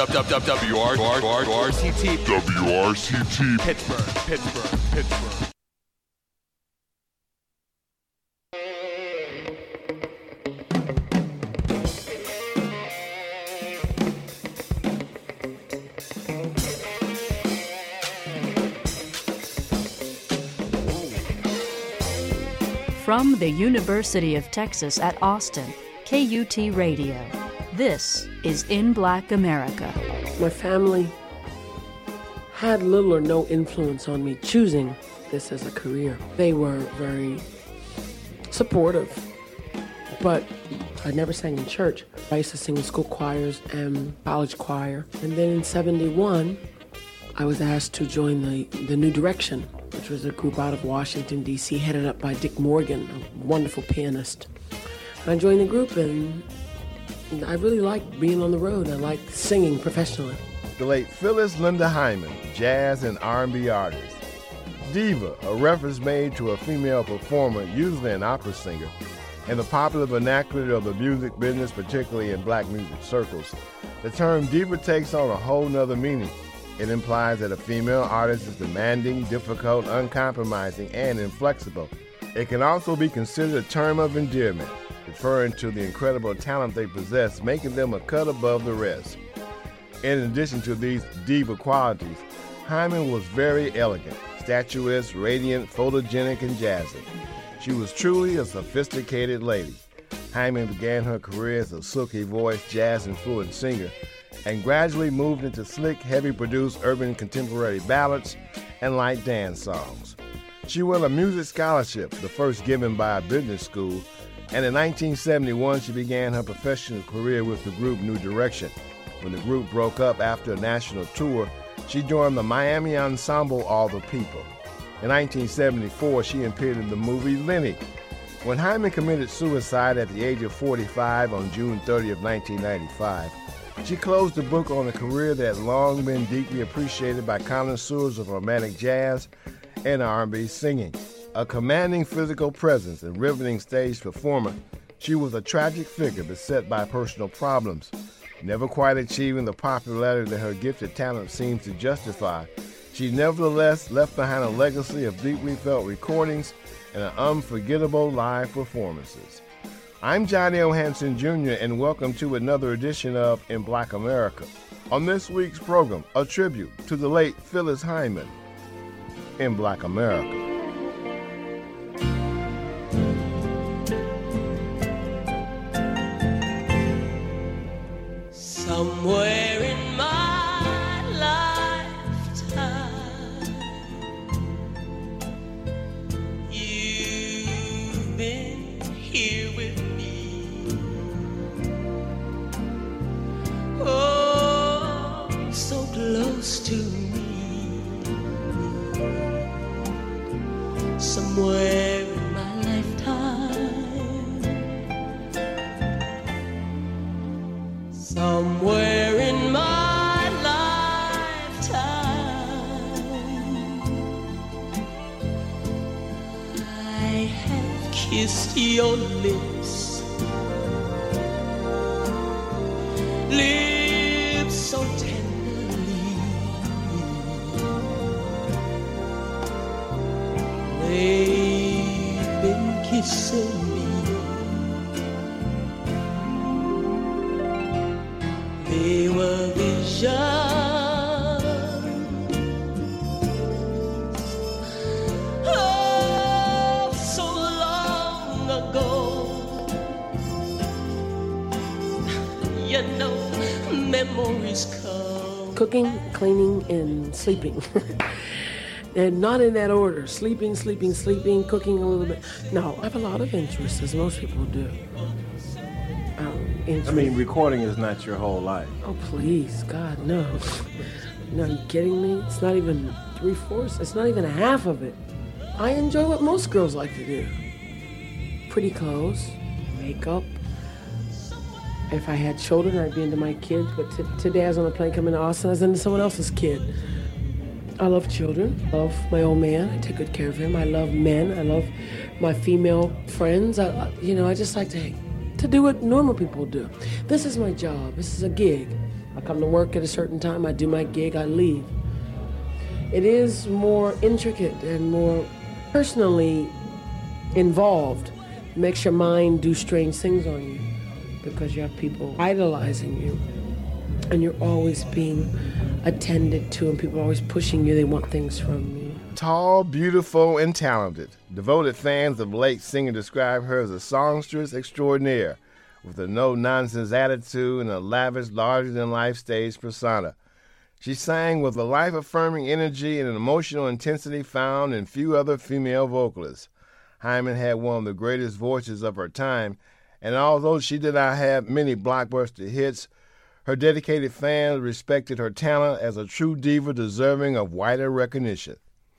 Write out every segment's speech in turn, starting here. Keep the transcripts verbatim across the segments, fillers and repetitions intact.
W R C T. W R C T. Pittsburgh, Pittsburgh, Pittsburgh. From the University of Texas at Austin, K U T Radio, this is In Black America. My family had little or no influence on me choosing this as a career. They were very supportive, but I never sang in church. I used to sing in school choirs and college choir. And then in seventy-one, I was asked to join the, the New Direction, which was a group out of Washington, D C, headed up by Dick Morgan, a wonderful pianist. And I joined the group, and I really liked being on the road. I liked singing professionally. The late Phyllis Linda Hyman, jazz and R and B artist. Diva, a reference made to a female performer, usually an opera singer, in the popular vernacular of the music business, particularly in black music circles. The term diva takes on a whole nother meaning. It implies that a female artist is demanding, difficult, uncompromising, and inflexible. It can also be considered a term of endearment, referring to the incredible talent they possess, making them a cut above the rest. In addition to these diva qualities, Hyman was very elegant, statuesque, radiant, photogenic, and jazzy. She was truly a sophisticated lady. Hyman began her career as a silky-voiced, jazz-influenced singer, and gradually moved into slick, heavy-produced urban contemporary ballads and light dance songs. She won a music scholarship, the first given by a business school, and in nineteen seventy-one she began her professional career with the group New Direction. When the group broke up after a national tour, she joined the Miami ensemble All the People. In nineteen seventy-four, she appeared in the movie Lenny. When Hyman committed suicide at the age of forty-five on June thirtieth, nineteen ninety-five, she closed the book on a career that had long been deeply appreciated by connoisseurs of romantic jazz and R and B singing. A commanding physical presence and riveting stage performer, she was a tragic figure beset by personal problems. Never quite achieving the popularity that her gifted talent seems to justify, she nevertheless left behind a legacy of deeply felt recordings and unforgettable live performances. I'm Johnny O. Hanson Junior, and welcome to another edition of In Black America. On this week's program, a tribute to the late Phyllis Hyman. In Black America. Somewhere in my lifetime, you've been here with me. Oh, so close to me. Somewhere in my lifetime, somewhere in my lifetime, I have kissed your lips, lips so tenderly, they've been kissing me. They were visions, oh, so long ago. You know, memories come. Cooking, cleaning, and sleeping. And not in that order. Sleeping, sleeping, sleeping, cooking a little bit. No, I have a lot of interests, as most people do. Um, I mean, recording is not your whole life. Oh, please, God, no. No, are you kidding me? It's not even three-fourths. It's not even a half of it. I enjoy what most girls like to do. Pretty clothes, makeup. If I had children, I'd be into my kids. But t- today I was on a plane coming to Austin. I was into someone else's kid. I love children. I love my old man. I take good care of him. I love men. I love my female friends. I, you know, I just like to... to do what normal people do. This is my job. This is a gig. I come to work at a certain time, I do my gig, I leave. It is more intricate and more personally involved. It makes your mind do strange things on you because you have people idolizing you and you're always being attended to and people are always pushing you. They want things from you. Tall, beautiful, and talented. Devoted fans of late singer describe her as a songstress extraordinaire with a no-nonsense attitude and a lavish, larger-than-life stage persona. She sang with a life-affirming energy and an emotional intensity found in few other female vocalists. Hyman had one of the greatest voices of her time, and although she did not have many blockbuster hits, her dedicated fans respected her talent as a true diva deserving of wider recognition.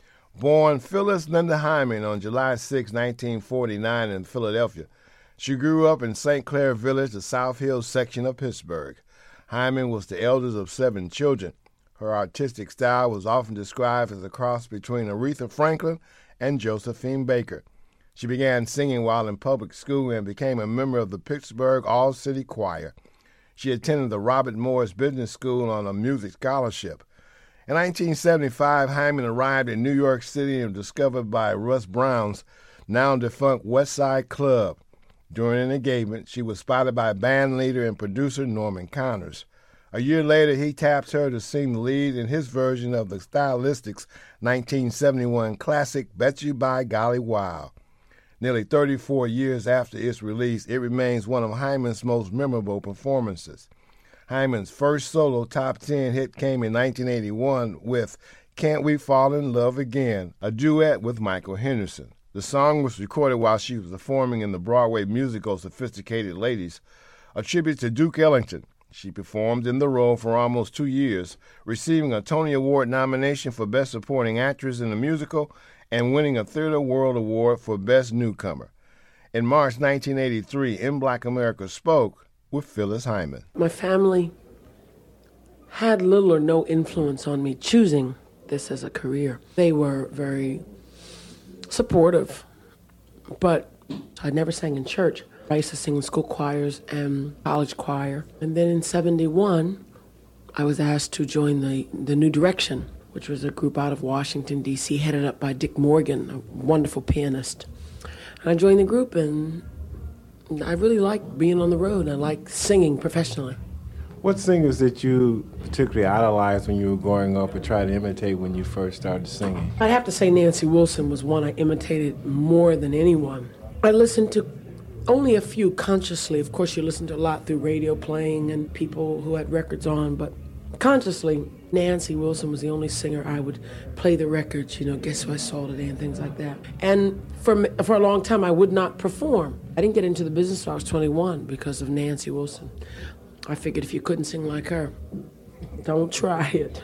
Born Phyllis Linda Hyman on July sixth, nineteen forty-nine in Philadelphia, she grew up in Saint Clair Village, the South Hills section of Pittsburgh. Hyman was the eldest of seven children. Her artistic style was often described as a cross between Aretha Franklin and Josephine Baker. She began singing while in public school and became a member of the Pittsburgh All-City Choir. She attended the Robert Morris Business School on a music scholarship. In nineteen seventy-five, Hyman arrived in New York City and was discovered by Russ Brown's now-defunct West Side Club. During an engagement, she was spotted by band leader and producer Norman Connors. A year later, he tapped her to sing the lead in his version of the Stylistics' nineteen seventy-one classic, Bet You By Golly Wow. Nearly thirty-four years after its release, it remains one of Hyman's most memorable performances. Hyman's first solo top ten hit came in nineteen eighty-one with Can't We Fall in Love Again, a duet with Michael Henderson. The song was recorded while she was performing in the Broadway musical Sophisticated Ladies, a tribute to Duke Ellington. She performed in the role for almost two years, receiving a Tony Award nomination for Best Supporting Actress in a Musical and winning a Theatre World Award for Best Newcomer. In March nineteen eighty-three, In Black America spoke with Phyllis Hyman. My family had little or no influence on me choosing this as a career. They were very supportive, but I never sang in church. I used to sing in school choirs and college choir. And then in seventy-one, I was asked to join the, the New Direction, which was a group out of Washington, D C, headed up by Dick Morgan, a wonderful pianist. And I joined the group, and I really liked being on the road. I liked singing professionally. What singers did you particularly idolize when you were growing up and try to imitate when you first started singing? I'd have to say Nancy Wilson was one I imitated more than anyone. I listened to only a few consciously. Of course, you listen to a lot through radio playing and people who had records on, but consciously, Nancy Wilson was the only singer I would play the records, you know, Guess Who I Saw Today and things like that. And for for a long time, I would not perform. I didn't get into the business until I was twenty-one because of Nancy Wilson. I figured if you couldn't sing like her, don't try it.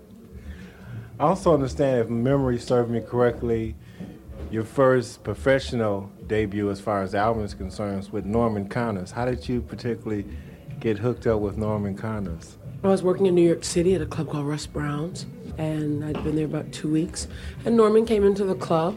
I also understand, if memory serves me correctly, your first professional debut as far as the album is concerned was with Norman Connors. How did you particularly get hooked up with Norman Connors? I was working in New York City at a club called Russ Brown's, and I'd been there about two weeks. And Norman came into the club,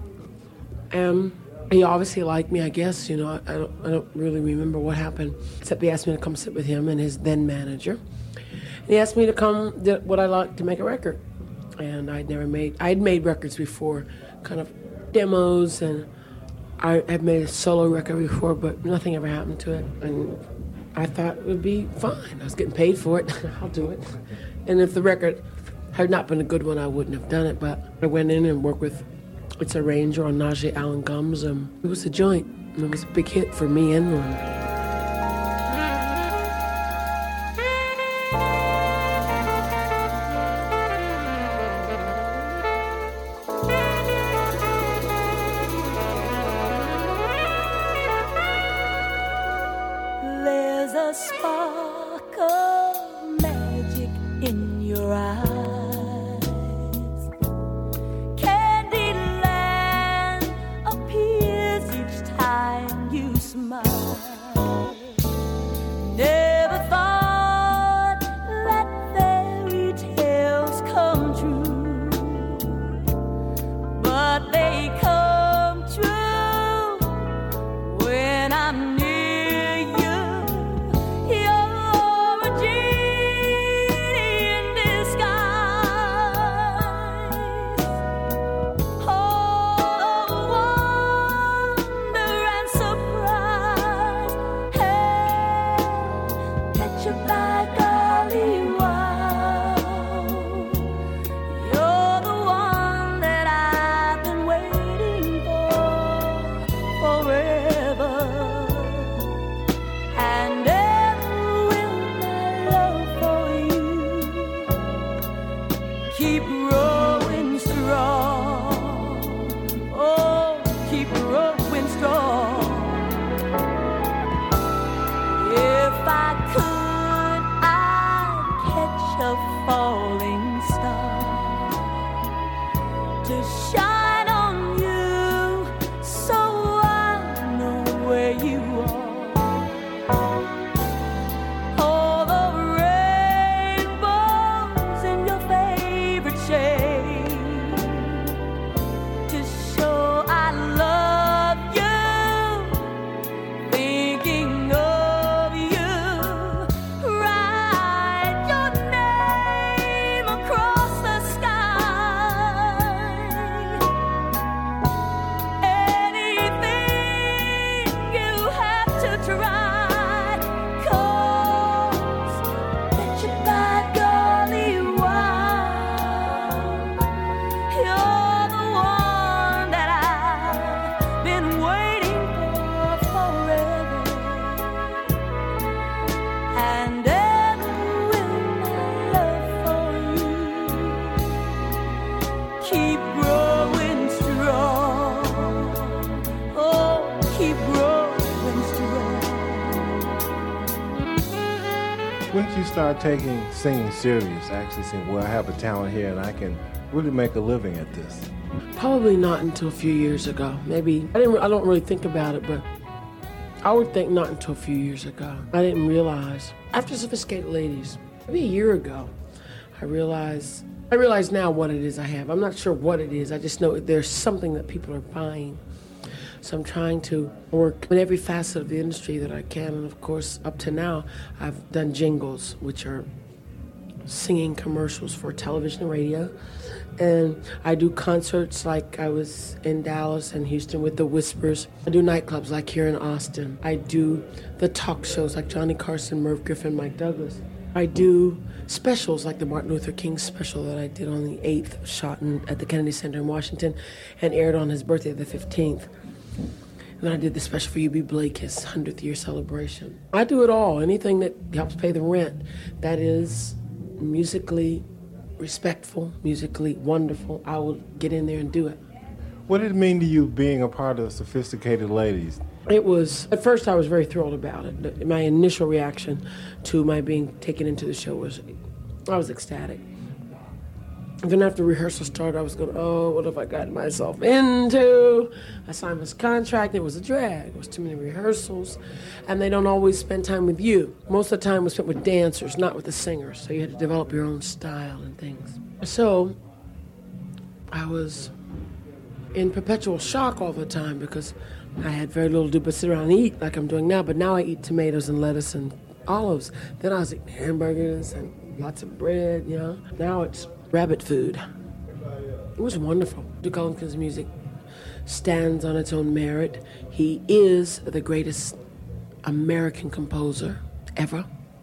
and he obviously liked me, I guess. You know, I, I, don't, I don't really remember what happened, except he asked me to come sit with him and his then manager. And he asked me to come, would I like to make a record? And I'd never made, I'd made records before, kind of demos, and I had made a solo record before, but nothing ever happened to it. And I thought it would be fine. I was getting paid for it. I'll do it. And if the record had not been a good one, I wouldn't have done it. But I went in and worked with its arranger on Najee Allen Gums. Um, it was a joint. And it was a big hit for me and Norman. A spark of magic in your eyes. Candyland appears each time you smile. Never thought that fairy tales come true, but they come true when I'm near you. You're a genius. keep growing strong. Oh, keep growing strong. If I could, I'd catch a falling star to shine on you, so I know where you are. All the rainbows in your favorite shade to show I love you, thinking of you. Write your name across the sky. Anything you have to try, 'cause bet you by golly, wow, you're the one that I've been waiting for forever. And ever will my love for you keep growing strong. Oh, keep growing strong. When did you start taking singing serious, actually saying, well, I have a talent here and I can really make a living at this? Probably not until a few years ago. Maybe I didn't. I don't really think about it, but I would think not until a few years ago. I didn't realize after Sophisticated Ladies, maybe a year ago, I realized. I realize now what it is I have. I'm not sure what it is. I just know there's something that people are buying. So I'm trying to work in every facet of the industry that I can. And of course, up to now, I've done jingles, which are singing commercials for television and radio. And I do concerts like I was in Dallas and Houston with the Whispers. I do nightclubs like here in Austin. I do the talk shows like Johnny Carson, Merv Griffin, Mike Douglas. I do specials like the Martin Luther King special that I did on the eighth, shot in, at the Kennedy Center in Washington and aired on his birthday, the fifteenth. And then I did the special for U B Blake, his hundredth year celebration. I do it all, anything that helps pay the rent. That is musically respectful, musically wonderful. I will get in there and do it. What did it mean to you being a part of Sophisticated Ladies? It was, at first I was very thrilled about it. My initial reaction to my being taken into the show was, I was ecstatic. And then after rehearsal started, I was going, oh, what have I gotten myself into? I signed this contract. It was a drag. It was too many rehearsals. And they don't always spend time with you. Most of the time was spent with dancers, not with the singers. So you had to develop your own style and things. So I was in perpetual shock all the time because I had very little to do but sit around and eat like I'm doing now. But now I eat tomatoes and lettuce and olives. Then I was eating hamburgers and lots of bread, you know. Now it's rabbit food. It was wonderful. Duke Ellington's music stands on its own merit. He is the greatest American composer ever.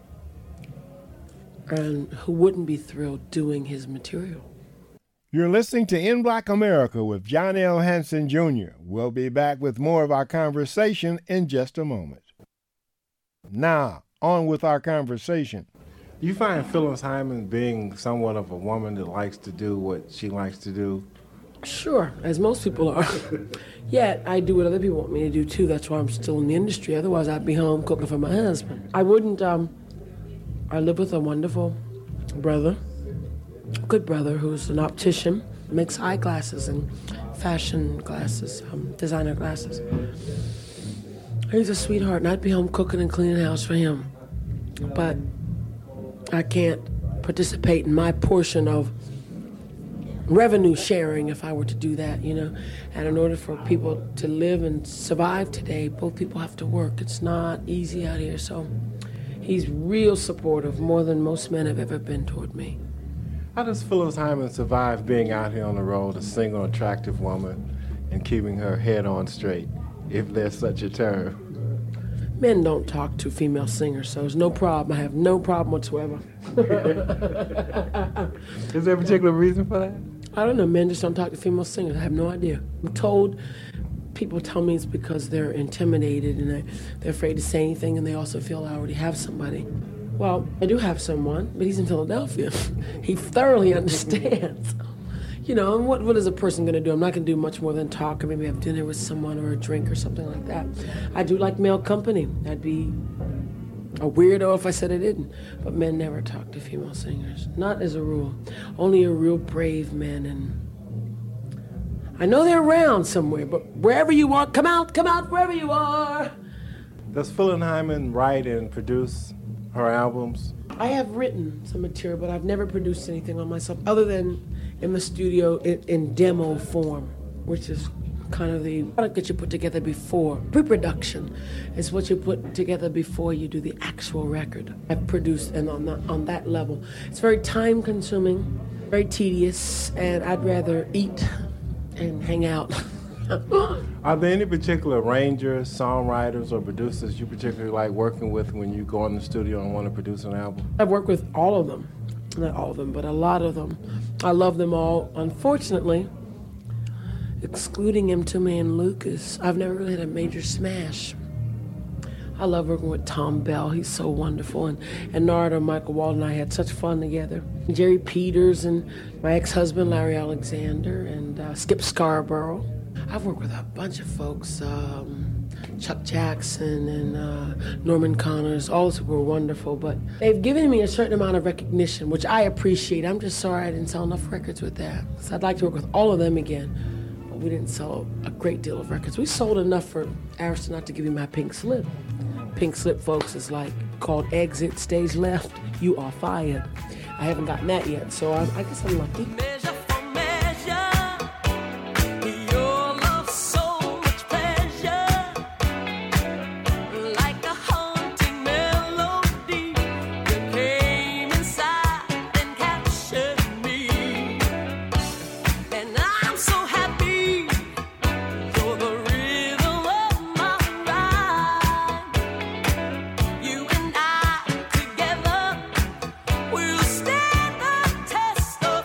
And who wouldn't be thrilled doing his material? You're listening to In Black America with John L. Hanson Junior We'll be back with more of our conversation in just a moment. Now, on with our conversation. Do you find Phyllis Hyman being somewhat of a woman that likes to do what she likes to do? Sure, as most people are. Yet, I do what other people want me to do, too. That's why I'm still in the industry. Otherwise, I'd be home cooking for my husband. I wouldn't, um, I live with a wonderful brother, good brother, who's an optician, makes eyeglasses and fashion glasses, um, designer glasses. He's a sweetheart, and I'd be home cooking and cleaning the house for him. But I can't participate in my portion of revenue sharing if I were to do that, you know. And in order for people to live and survive today, both people have to work. It's not easy out here, so he's real supportive, more than most men have ever been toward me. How does Phyllis Hyman survive being out here on the road, a single, attractive woman, and keeping her head on straight, if there's such a term? Men don't talk to female singers, so there's no problem. I have no problem whatsoever. Is there a particular reason for that? I don't know. Men just don't talk to female singers. I have no idea. I'm told, people tell me it's because they're intimidated and they're, they're afraid to say anything, and they also feel I already have somebody. Well, I do have someone, but he's in Philadelphia. He thoroughly understands. You know, and what, what is a person going to do? I'm not going to do much more than talk or maybe have dinner with someone or a drink or something like that. I do like male company. I'd be a weirdo if I said I didn't. But men never talk to female singers. Not as a rule. Only a real brave men. And I know they're around somewhere, but wherever you are, come out, come out wherever you are. Does Phyllis Hyman write and produce her albums? I have written some material, but I've never produced anything on myself other than in the studio in, in demo form, which is kind of the product that you put together before. Pre-production is what you put together before you do the actual record. I've produced, and on that, on that level. It's very time-consuming, very tedious, and I'd rather eat and hang out. Are there any particular arrangers, songwriters, or producers you particularly like working with when you go in the studio and want to produce an album? I've worked with all of them. Not all of them, but a lot of them. I love them all. Unfortunately, excluding M two Man Lucas, I've never really had a major smash. I love working with Tom Bell. He's so wonderful. And, and Narada, Michael Walden and I had such fun together. Jerry Peters and my ex-husband, Larry Alexander, and uh, Skip Scarborough. I've worked with a bunch of folks, um, Chuck Jackson and uh, Norman Connors. All those people were wonderful, but they've given me a certain amount of recognition, which I appreciate. I'm just sorry I didn't sell enough records with that. So I'd like to work with all of them again, but we didn't sell a great deal of records. We sold enough for Arista not to give me my pink slip. Pink slip, folks, is like called Exit Stage Left. You are fired. I haven't gotten that yet, so I, I guess I'm lucky. Measure for measure, your love so much pleasure, like a haunting melody. You came inside and captured me, and I'm so happy. You're the rhythm of my ride. You and I together will stand the test of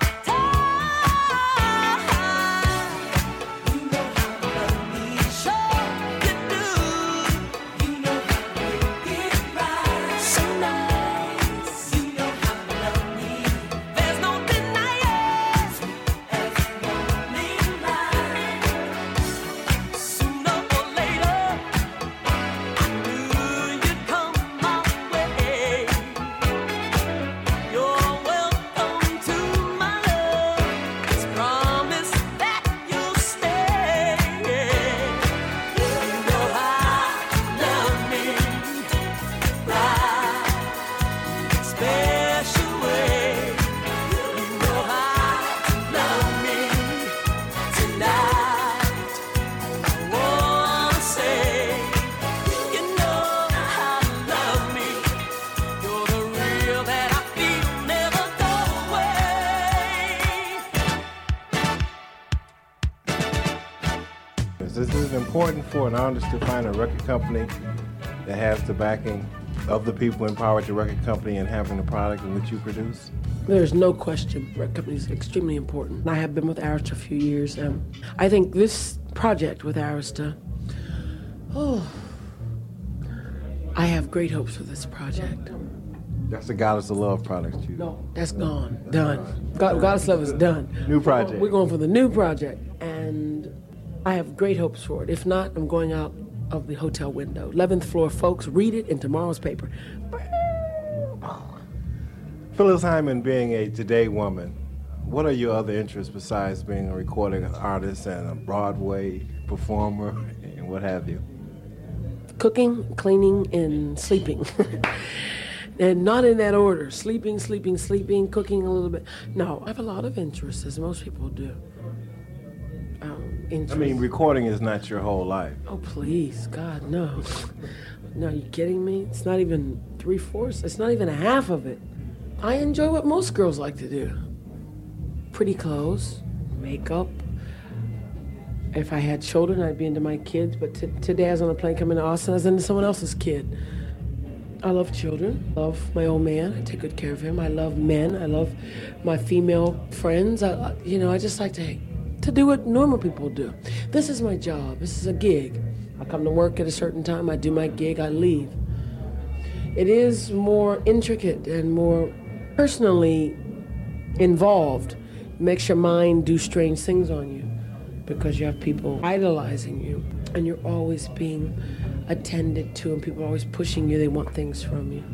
time. You know how to love me, sure you do. You know how to make it right, so nice. You know how to love me, there's no denying. Every morning light, sooner or later, I knew you'd come my way. You're welcome to my love. It's promise that you'll stay. You know how to love me, right? Special way. You know how to love me tonight. I wanna say, you know how to love me. You're the real that I feel never go away. This is important for an artist to find a record company that has the backing of the people empowered the record company and having the product in which you produce. There's no question. Record company is extremely important. I have been with Arista a few years. Um, I think this project with Arista, oh, I have great hopes for this project. That's the Goddess of Love product you. No, that's gone. Done. God, Goddess Love is done. New project. We're going for the new project. And I have great hopes for it. If not, I'm going out of the hotel window. eleventh floor, folks, read it in tomorrow's paper. Phyllis Hyman, being a Today woman, what are your other interests besides being a recording artist and a Broadway performer and what have you? Cooking, cleaning, and sleeping. And not in that order. Sleeping, sleeping, sleeping, cooking a little bit. No, I have a lot of interests, as most people do. Um, I interests. mean, recording is not your whole life. Oh, please, God, no. No, are you kidding me? It's not even three-fourths. It's not even a half of it. I enjoy what most girls like to do. Pretty clothes, makeup. If I had children, I'd be into my kids. But t- today I was on a plane coming to Austin. I was into someone else's kid. I love children. I love my old man. I take good care of him. I love men. I love my female friends. I, you know, I just like to to do what normal people do. This is my job. This is a gig. I come to work at a certain time. I do my gig. I leave. it is more intricate and more personally involved. It makes your mind do strange things on you because you have people idolizing you and you're always being attended to and people are always pushing you. They want things from you.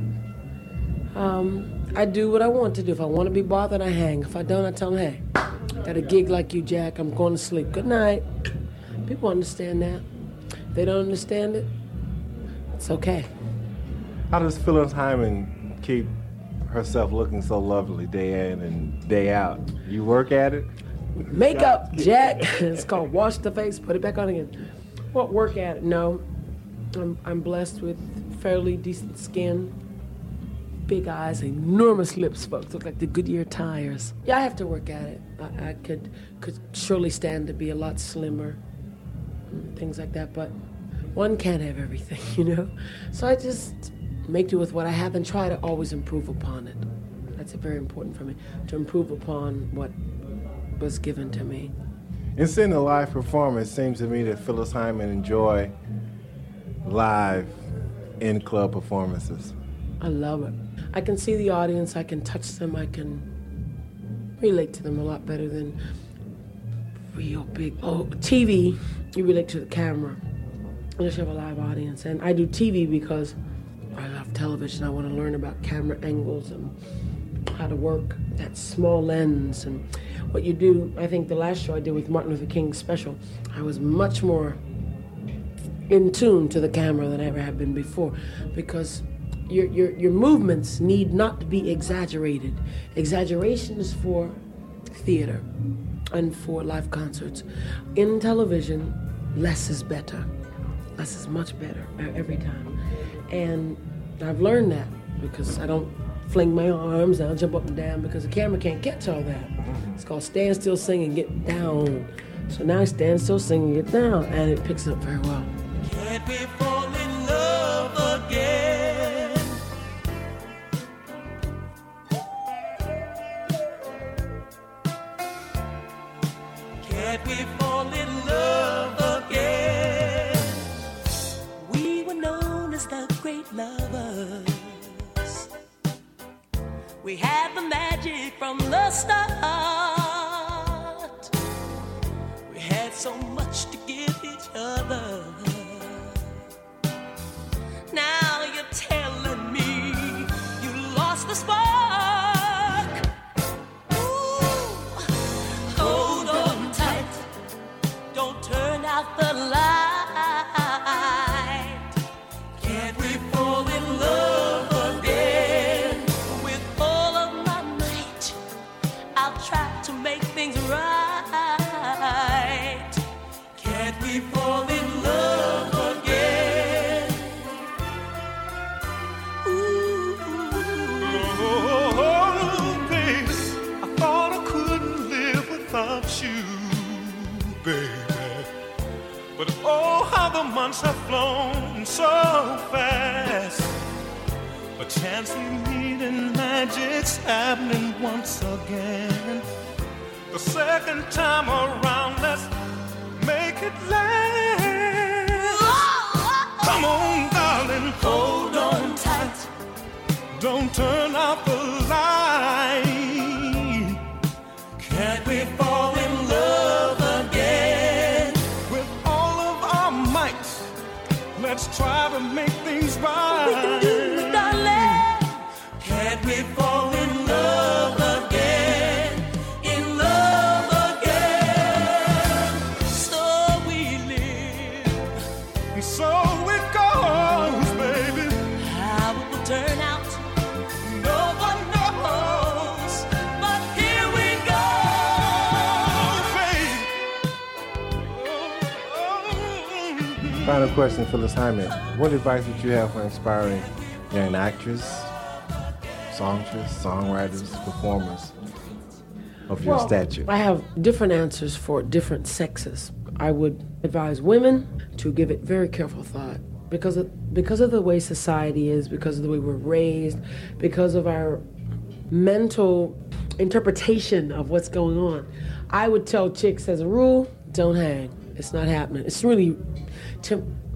Um, I do what I want to do. If I want to be bothered, I hang. If I don't, I tell them, hey, got a gig like you, Jack. I'm going to sleep. Good night. People understand that. If they don't understand it, it's okay. How does Phyllis Hyman keep herself looking so lovely day in and day out? You work at it? Makeup, Jack. It's called wash the face, put it back on again. What work at it? No. I'm, I'm blessed with fairly decent skin. Big eyes, enormous lips, folks. Look like the Goodyear tires. Yeah, I have to work at it. I, I could could surely stand to be a lot slimmer, and things like that, but one can't have everything, you know? So I just make do with what I have and try to always improve upon it. That's very important for me, to improve upon what was given to me. In seeing a live performance, it seems to me that Phyllis Hyman enjoy live in-club performances. I love it. I can see the audience, I can touch them, I can relate to them a lot better than real big. Oh, T V, you relate to the camera. Unless you have a live audience. And I do T V because I love television. I want to learn about camera angles and how to work that small lens. And what you do, I think the last show I did with Martin Luther King's special, I was much more in tune to the camera than I ever have been before because Your, your your movements need not to be exaggerated. Exaggeration is for theater and for live concerts. In television, less is better. Less is much better every time. And I've learned that because I don't fling my arms down, jump up and down because the camera can't catch all that. It's called stand still, sing, and get down. So now I stand still, sing, and get down, and it picks it up very well. Can't we fall in love again? Can't we fall in love again? We were known as the great lovers. We had the magic from the start. We had so much to give each other. Now you're telling me you lost the spark. Ooh, hold on tight. Don't turn out the light. Can't we fall in love again? With all of my might, I'll try to make things right. Can't we fall in love again? Oh, baby, I thought I couldn't live without you, baby. But oh, how the months have flown so fast. A chance we meet and magic's happening once again. The second time around, let's make it last. Come on, darling, Hold on tight. don't turn out the light. Can't we fall in love again? With all of our might, let's try to make things right. We can do it, darling. Can't we fall in love again? In love again. So we live. And so it goes, baby. How it will turn out, no one knows. But here we go. Final question, Phyllis Hyman. What advice would you have for inspiring young actors, songsters, songwriters, performers of your Well, stature? I have different answers for different sexes. I would advise women to give it very careful thought because of, because of the way society is, because of the way we're raised, because of our mental interpretation of what's going on. I would tell chicks as a rule, don't hang. It's not happening. It's really, to,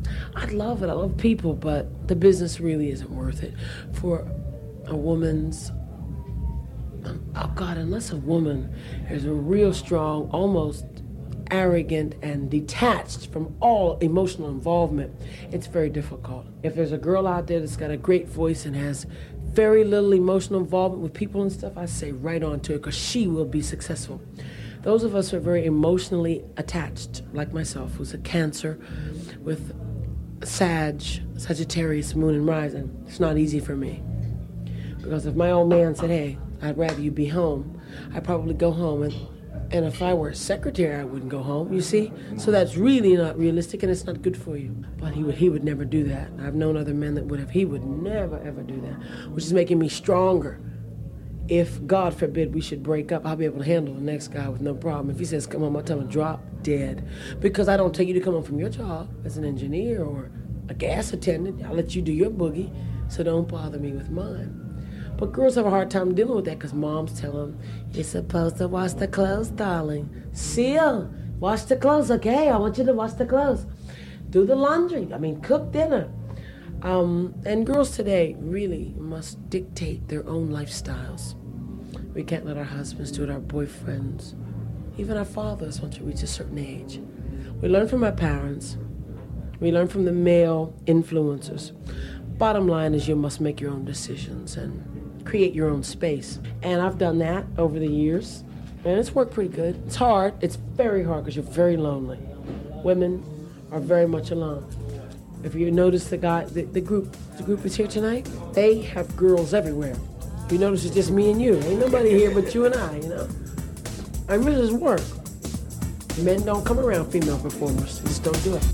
I'd love it. I love people, but the business really isn't worth it. For a woman's, oh God, unless a woman is a real strong, almost arrogant and detached from all emotional involvement, it's very difficult. If there's a girl out there that's got a great voice and has very little emotional involvement with people and stuff, I say right on to it, because she will be successful. Those of us who are very emotionally attached, like myself, who's a Cancer with Sag, Sagittarius, Moon and Rising, it's not easy for me. Because if my old man said, hey, I'd rather you be home, I'd probably go home. And, and if I were a secretary, I wouldn't go home, you see? So that's really not realistic, and it's not good for you. But he would, he would never do that. I've known other men that would have. He would never, ever do that, which is making me stronger. If, God forbid, we should break up, I'll be able to handle the next guy with no problem. If he says, come home, I'll tell him, drop dead. Because I don't tell you to come home from your job as an engineer or a gas attendant. I'll let you do your boogie, so don't bother me with mine. But girls have a hard time dealing with that because moms tell them, you're supposed to wash the clothes, darling. Seal, wash the clothes, okay? I want you to wash the clothes. Do the laundry, I mean, cook dinner. Um, and girls today really must dictate their own lifestyles. We can't let our husbands do it, our boyfriends, even our fathers once we reach a certain age. We learn from our parents. We learn from the male influencers. Bottom line is you must make your own decisions and create your own space. And I've done that over the years, and it's worked pretty good. It's hard. It's very hard because you're very lonely. Women are very much alone. If you notice the guy, the, the group, the group is here tonight, they have girls everywhere. You notice it's just me and you. Ain't nobody here but you and I, you know? I mean, it doesn't work. Men don't come around female performers. They just don't do it.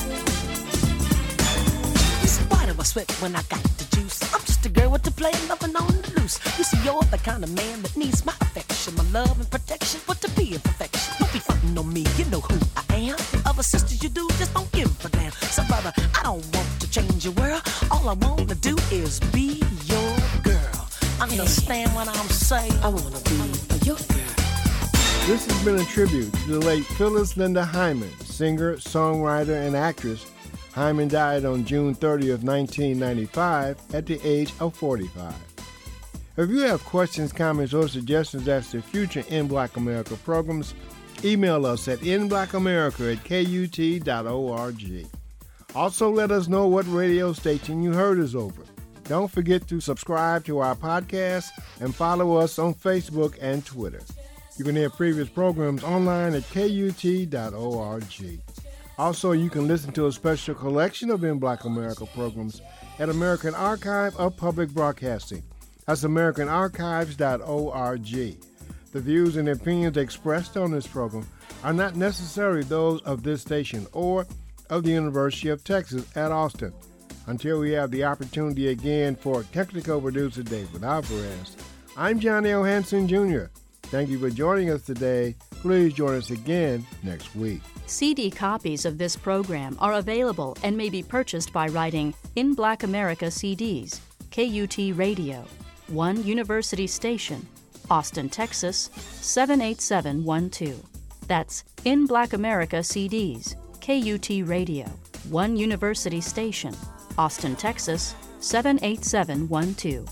Why do I sweat when I got the juice? I'm just a girl with the play, loving on the loose. You see, you're the kind of man that needs my affection, my love and protection, but to be in perfection. Don't be frontin' on me, you know who I am. The other sisters you do just don't give a damn. So brother, I don't want to change your world. All I want to do is be your girl. Understand what I'm saying? I want to be your girl. This has been a tribute to the late Phyllis Linda Hyman, singer, songwriter, and actress. Hyman died on June thirtieth, nineteen ninety-five, at the age of forty-five. If you have questions, comments, or suggestions as to future In Black America programs, email us at in black america at k u t dot org. Also, let us know what radio station you heard us over. Don't forget to subscribe to our podcast and follow us on Facebook and Twitter. You can hear previous programs online at k u t dot org. Also, you can listen to a special collection of In Black America programs at American Archive of Public Broadcasting. That's american archives dot org. The views and opinions expressed on this program are not necessarily those of this station or of the University of Texas at Austin. Until we have the opportunity again for technical producer David Alvarez, I'm Johnny O. Hanson, Junior Thank you for joining us today. Please join us again next week. C D copies of this program are available and may be purchased by writing In Black America C Ds, K U T Radio, one University Station, Austin, Texas, seven eight seven one two. That's In Black America C Ds, K U T Radio, one University Station, Austin, Texas, seven eight seven one two.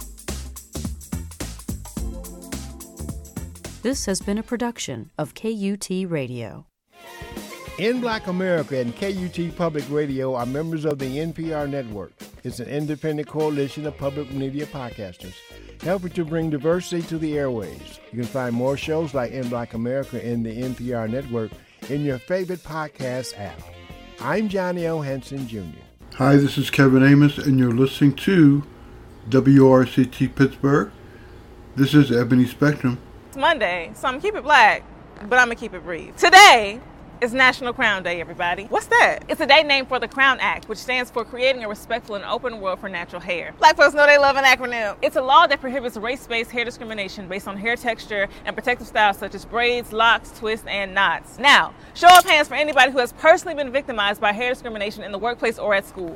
This has been a production of K U T Radio. In Black America and K U T Public Radio are members of the N P R Network. It's an independent coalition of public media podcasters helping to bring diversity to the airwaves. You can find more shows like In Black America and the N P R Network in your favorite podcast app. I'm Johnny O. Hanson, Junior Hi, this is Kevin Amos, and you're listening to W R C T Pittsburgh. This is Ebony Spectrum. It's Monday, so I'm gonna keep it black, but I'm gonna keep it brief. Today is National Crown Day, everybody. What's that? It's a day named for the Crown Act, which stands for Creating a Respectful and Open World for Natural Hair. Black folks know they love an acronym. It's a law that prohibits race-based hair discrimination based on hair texture and protective styles such as braids, locks, twists, and knots. Now, show of hands for anybody who has personally been victimized by hair discrimination in the workplace or at school.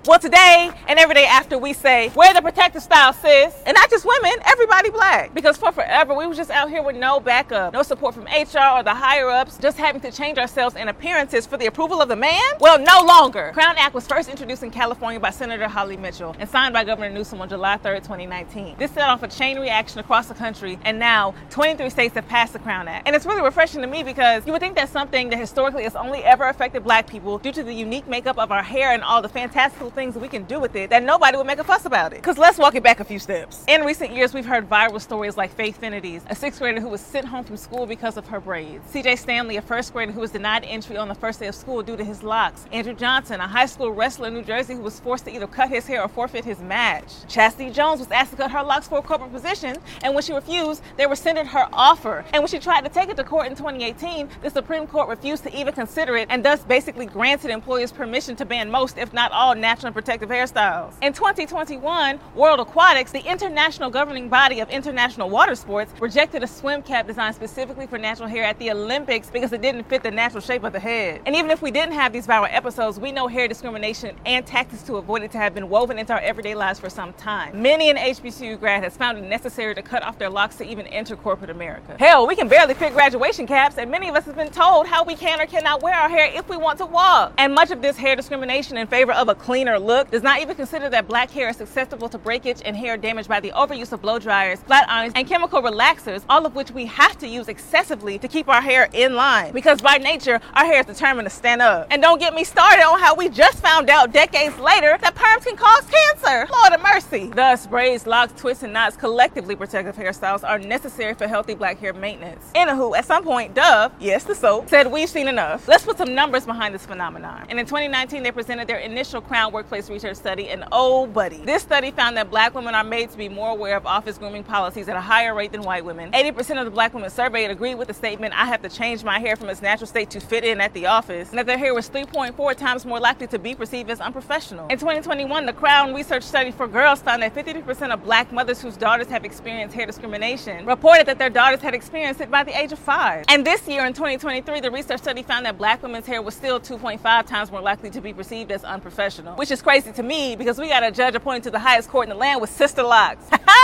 Well, today and every day after we say, wear the protective style, sis. And not just women, everybody black. Because for forever, we were just out here with no backup, no support from H R or the higher ups, just having to change ourselves and appearances for the approval of the man? Well, no longer. Crown Act was first introduced in California by Senator Holly Mitchell and signed by Governor Newsom on July third, twenty nineteen. This set off a chain reaction across the country, and now twenty-three states have passed the Crown Act. And it's really refreshing to me because you would think that's something that historically has only ever affected black people due to the unique makeup of our hair and all the fantastical things that we can do with it, that nobody would make a fuss about it. Because let's walk it back a few steps. In recent years, we've heard viral stories like Faith Finity's, a sixth grader who was sent home from school because of her braids. C J Stanley, a first grader who was denied entry on the first day of school due to his locks. Andrew Johnson, a high school wrestler in New Jersey who was forced to either cut his hair or forfeit his match. Chastity Jones was asked to cut her locks for a corporate position, and when she refused, they rescinded her offer. And when she tried to take it to court in twenty eighteen, the Supreme Court refused to even consider it and thus basically granted employers permission to ban most, if not all, natural and protective hairstyles. In twenty twenty-one, World Aquatics, the international governing body of international water sports, rejected a swim cap designed specifically for natural hair at the Olympics because it didn't fit the natural shape of the head. And even if we didn't have these viral episodes, we know hair discrimination and tactics to avoid it to have been woven into our everyday lives for some time. Many an H B C U grad has found it necessary to cut off their locks to even enter corporate America. Hell, we can barely fit graduation caps, and many of us have been told how we can or cannot wear our hair if we want to walk. And much of this hair discrimination in favor of a cleaner look does not even consider that black hair is susceptible to breakage and hair damage by the overuse of blow dryers, flat irons, and chemical relaxers, all of which we have to use excessively to keep our hair in line. Because by nature, our hair is determined to stand up. And don't get me started on how we just found out decades later that perms can cause cancer. Lord of mercy. Thus, braids, locks, twists, and knots, collectively protective hairstyles, are necessary for healthy black hair maintenance. Anywho, at some point, Dove, yes, the soap, said we've seen enough. Let's put some numbers behind this phenomenon. And in twenty nineteen, they presented their initial Crown Workplace Research study, and oh buddy. This study found that black women are made to be more aware of office grooming policies at a higher rate than white women. eighty percent of the black women surveyed agreed with the statement, I have to change my hair from its natural state to fit in at the office, and that their hair was three point four times more likely to be perceived as unprofessional. In twenty twenty-one, the Crown Research Study for Girls found that fifty-three percent of black mothers whose daughters have experienced hair discrimination reported that their daughters had experienced it by the age of five. And this year, in twenty twenty-three, the research study found that black women's hair was still two point five times more likely to be perceived as unprofessional, which is crazy to me because we got a judge appointed to the highest court in the land with sister locks.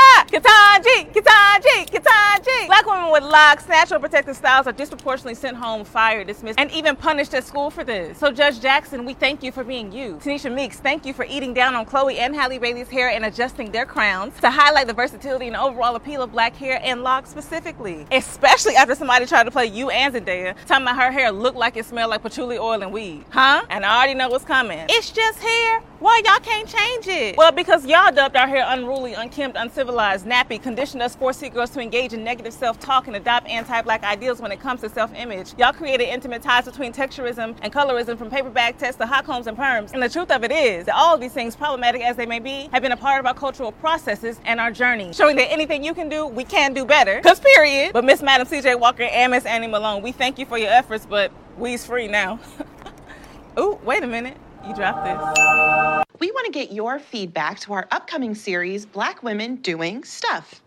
Ketanji, Ketanji, Ketanji. Black women with locks, natural protective styles are disproportionately sent home, fired, dismissed, and even punished at school for this. So Judge Jackson, we thank you for being you. Tanisha Meeks, thank you for eating down on Chloe and Halle Bailey's hair and adjusting their crowns to highlight the versatility and overall appeal of black hair and locks specifically. Especially after somebody tried to play you and Zendaya, talking about her hair looked like it smelled like patchouli oil and weed. Huh? And I already know what's coming. It's just hair. Why y'all can't change it? Well, because y'all dubbed our hair unruly, unkempt, uncivilized, nappy, conditioned us four-seat girls to engage in negative self-talk and adopt anti-black ideals when it comes to self-image. Y'all created intimate ties between texturism and colorism, from paper bag tests to hot combs and perms. And the truth of it is that all of these things, problematic as they may be, have been a part of our cultural processes and our journey, showing that anything you can do, we can do better. Cause period. But Miss Madam C J Walker and Miss Annie Malone, we thank you for your efforts, but we's free now. Ooh, wait a minute. You dropped this. We want to get your feedback to our upcoming series, Black Women Doing Stuff.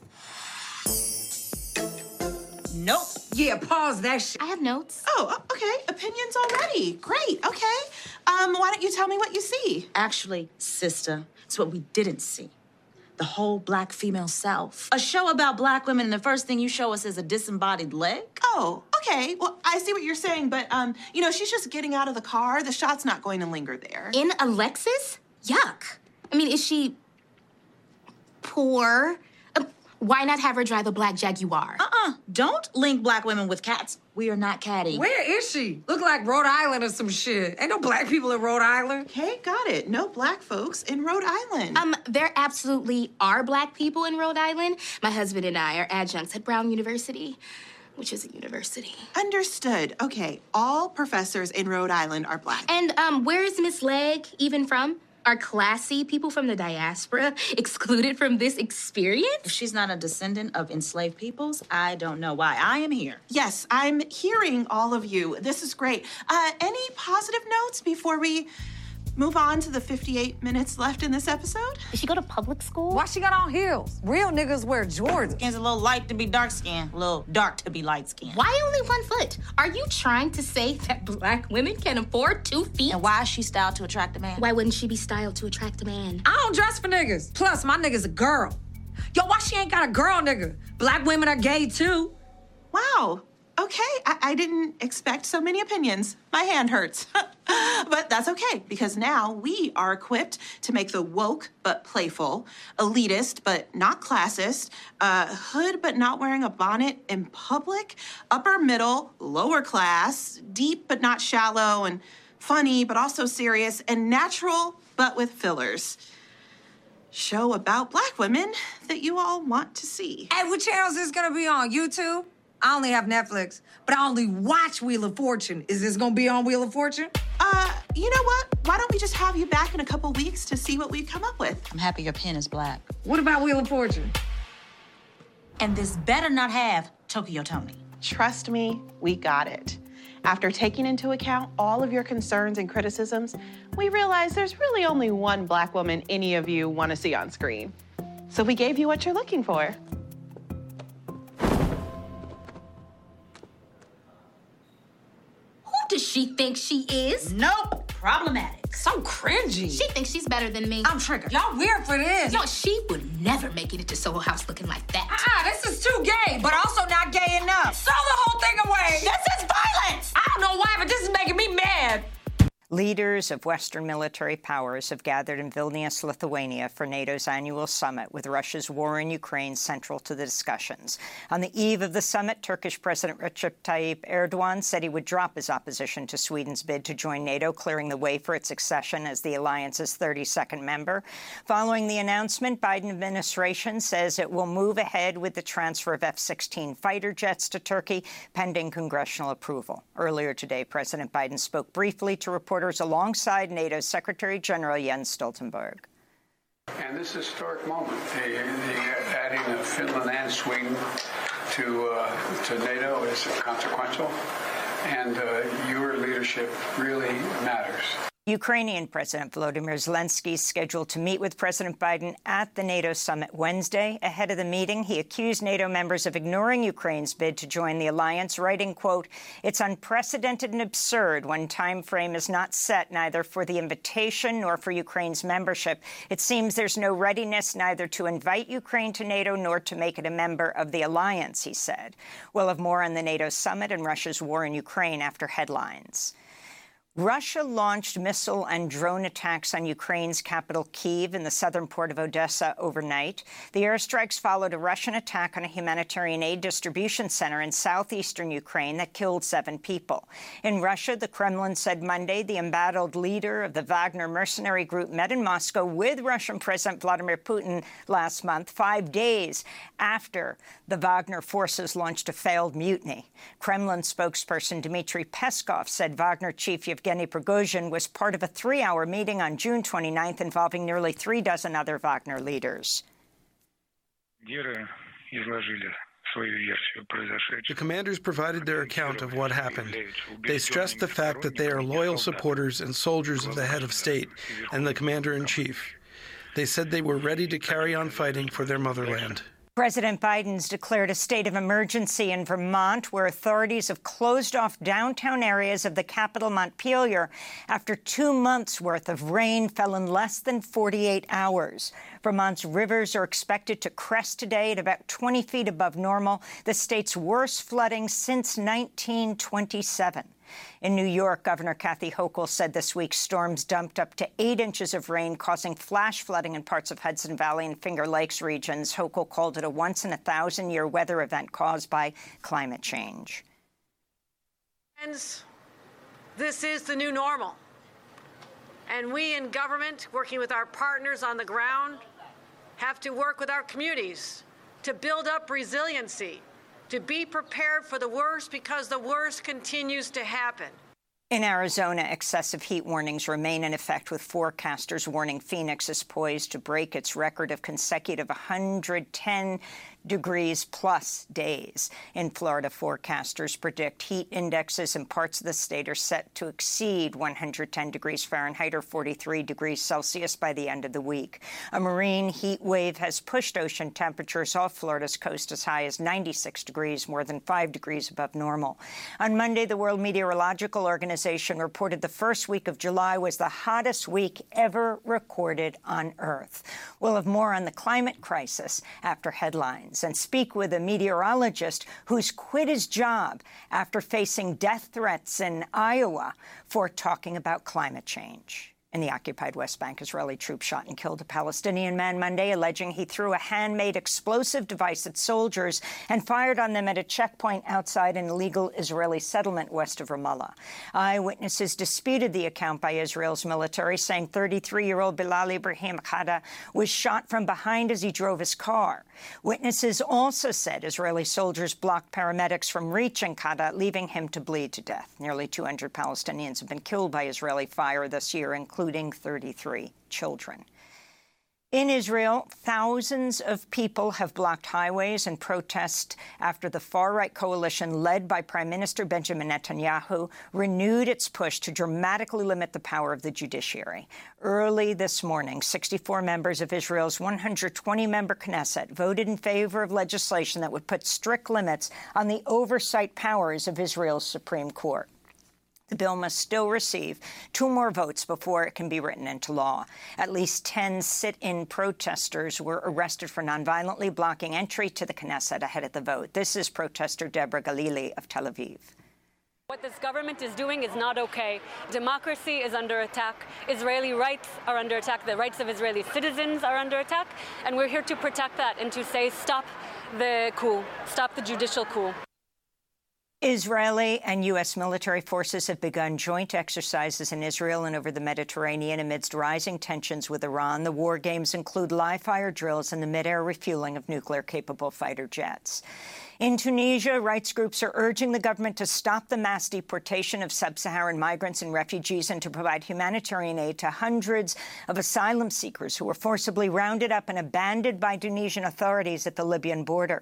Nope. Yeah, pause that shit. I have notes. Oh, okay. Opinions already. Great. Okay. Um, why don't you tell me what you see? Actually, sister, it's what we didn't see. The whole black female self. A show about black women, and the first thing you show us is a disembodied leg? Oh, okay. Well, I see what you're saying, but, um, you know, she's just getting out of the car. The shot's not going to linger there. In a Lexus? Yuck. I mean, is she poor? Uh, why not have her drive a black Jaguar? Uh-uh. Don't link black women with cats. We are not catty. Where is she? Look like Rhode Island or some shit. Ain't no black people in Rhode Island. Okay, got it. No black folks in Rhode Island. Um, there absolutely are black people in Rhode Island. My husband and I are adjuncts at Brown University, which is a university. Understood. Okay, all professors in Rhode Island are black. And um, where is Miss Legg even from? Are classy people from the diaspora excluded from this experience? If she's not a descendant of enslaved peoples, I don't know why I am here. Yes, I'm hearing all of you. This is great. Uh, any positive notes before we move on to the fifty-eight minutes left in this episode? Did she go to public school? Why she got on heels? Real niggas wear Jordans. Skin's a little light to be dark skinned, a little dark to be light skinned. Why only one foot? Are you trying to say that black women can afford two feet? And why is she styled to attract a man? Why wouldn't she be styled to attract a man? I don't dress for niggas. Plus, my nigga's a girl. Yo, why she ain't got a girl nigga? Black women are gay too. Wow. Okay, I, I didn't expect so many opinions. My hand hurts. But that's okay, because now we are equipped to make the woke but playful, elitist but not classist, uh, hood but not wearing a bonnet in public, upper middle, lower class, deep but not shallow, and funny but also serious, and natural but with fillers. Show about black women that you all want to see. Hey, what channel is this gonna be on? YouTube? I only have Netflix, but I only watch Wheel of Fortune. Is this gonna be on Wheel of Fortune? Uh, you know what? Why don't we just have you back in a couple weeks to see what we've come up with? I'm happy your pen is black. What about Wheel of Fortune? And this better not have Tokyo Tony. Trust me, we got it. After taking into account all of your concerns and criticisms, we realized there's really only one black woman any of you want to see on screen. So we gave you what you're looking for. Who does she think she is? Nope. Problematic. So cringy. She thinks she's better than me. I'm triggered. Y'all weird for this. Yo, she would never make it into Soho House looking like that. Ah, this is too gay, but also not gay enough. Throw the whole thing away. This is violence. I don't know why, but this is making me mad. Leaders of Western military powers have gathered in Vilnius, Lithuania, for NATO's annual summit, with Russia's war in Ukraine central to the discussions. On the eve of the summit, Turkish President Recep Tayyip Erdogan said he would drop his opposition to Sweden's bid to join NATO, clearing the way for its accession as the alliance's thirty-second member. Following the announcement, Biden administration says it will move ahead with the transfer of F sixteen fighter jets to Turkey, pending congressional approval. Earlier today, President Biden spoke briefly to reporters alongside NATO's Secretary General Jens Stoltenberg. And this historic moment, the, the adding of Finland and Sweden to uh, to NATO is consequential, and uh, your leadership really matters. Ukrainian President Volodymyr Zelensky is scheduled to meet with President Biden at the NATO summit Wednesday. Ahead of the meeting, he accused NATO members of ignoring Ukraine's bid to join the alliance, writing, quote, "It's unprecedented and absurd when time frame is not set neither for the invitation nor for Ukraine's membership. It seems there's no readiness neither to invite Ukraine to NATO nor to make it a member of the alliance," he said. We'll have more on the NATO summit and Russia's war in Ukraine after headlines. Russia launched missile and drone attacks on Ukraine's capital, Kyiv, and the southern port of Odessa overnight. The airstrikes followed a Russian attack on a humanitarian aid distribution center in southeastern Ukraine that killed seven people. In Russia, the Kremlin said Monday the embattled leader of the Wagner mercenary group met in Moscow with Russian President Vladimir Putin last month, five days after the Wagner forces launched a failed mutiny. Kremlin spokesperson Dmitry Peskov said Wagner chief Yevgeny Yevgeny Prigozhin was part of a three-hour meeting on June twenty-ninth involving nearly three dozen other Wagner leaders. The commanders provided their account of what happened. They stressed the fact that they are loyal supporters and soldiers of the head of state and the commander-in-chief. They said they were ready to carry on fighting for their motherland. President Biden's declared a state of emergency in Vermont, where authorities have closed off downtown areas of the capital, Montpelier, after two months' worth of rain fell in less than forty-eight hours. Vermont's rivers are expected to crest today at about twenty feet above normal, the state's worst flooding since nineteen twenty-seven. In New York, Governor Kathy Hochul said this week storms dumped up to eight inches of rain, causing flash flooding in parts of Hudson Valley and Finger Lakes regions. Hochul called it a once-in-a-thousand-year weather event caused by climate change. Friends, this is the new normal. And we in government, working with our partners on the ground, have to work with our communities to build up resiliency, to be prepared for the worst, because the worst continues to happen. In Arizona, excessive heat warnings remain in effect, with forecasters warning Phoenix is poised to break its record of consecutive one hundred ten degrees plus days. In Florida, forecasters predict heat indexes in parts of the state are set to exceed one hundred ten degrees Fahrenheit or forty-three degrees Celsius by the end of the week. A marine heat wave has pushed ocean temperatures off Florida's coast as high as ninety-six degrees, more than five degrees above normal. On Monday, the World Meteorological Organization reported the first week of July was the hottest week ever recorded on Earth. We'll have more on the climate crisis after headlines and speak with a meteorologist who's quit his job after facing death threats in Iowa for talking about climate change. In the occupied West Bank, Israeli troops shot and killed a Palestinian man Monday, alleging he threw a handmade explosive device at soldiers and fired on them at a checkpoint outside an illegal Israeli settlement west of Ramallah. Eyewitnesses disputed the account by Israel's military, saying thirty-three-year-old Bilal Ibrahim Khada was shot from behind as he drove his car. Witnesses also said Israeli soldiers blocked paramedics from reaching Khada, leaving him to bleed to death. Nearly two hundred Palestinians have been killed by Israeli fire this year, including including thirty-three children. In Israel, thousands of people have blocked highways in protest after the far-right coalition led by Prime Minister Benjamin Netanyahu renewed its push to dramatically limit the power of the judiciary. Early this morning, sixty-four members of Israel's one hundred twenty member Knesset voted in favor of legislation that would put strict limits on the oversight powers of Israel's Supreme Court. The bill must still receive two more votes before it can be written into law. At least ten sit-in protesters were arrested for nonviolently blocking entry to the Knesset ahead of the vote. This is protester Deborah Galili of Tel Aviv. What this government is doing is not okay. Democracy is under attack. Israeli rights are under attack. The rights of Israeli citizens are under attack. And we're here to protect that and to say stop the coup, stop the judicial coup. Israeli and U S military forces have begun joint exercises in Israel and over the Mediterranean amidst rising tensions with Iran. The war games include live-fire drills and the mid-air refueling of nuclear-capable fighter jets. In Tunisia, rights groups are urging the government to stop the mass deportation of sub-Saharan migrants and refugees and to provide humanitarian aid to hundreds of asylum seekers who were forcibly rounded up and abandoned by Tunisian authorities at the Libyan border.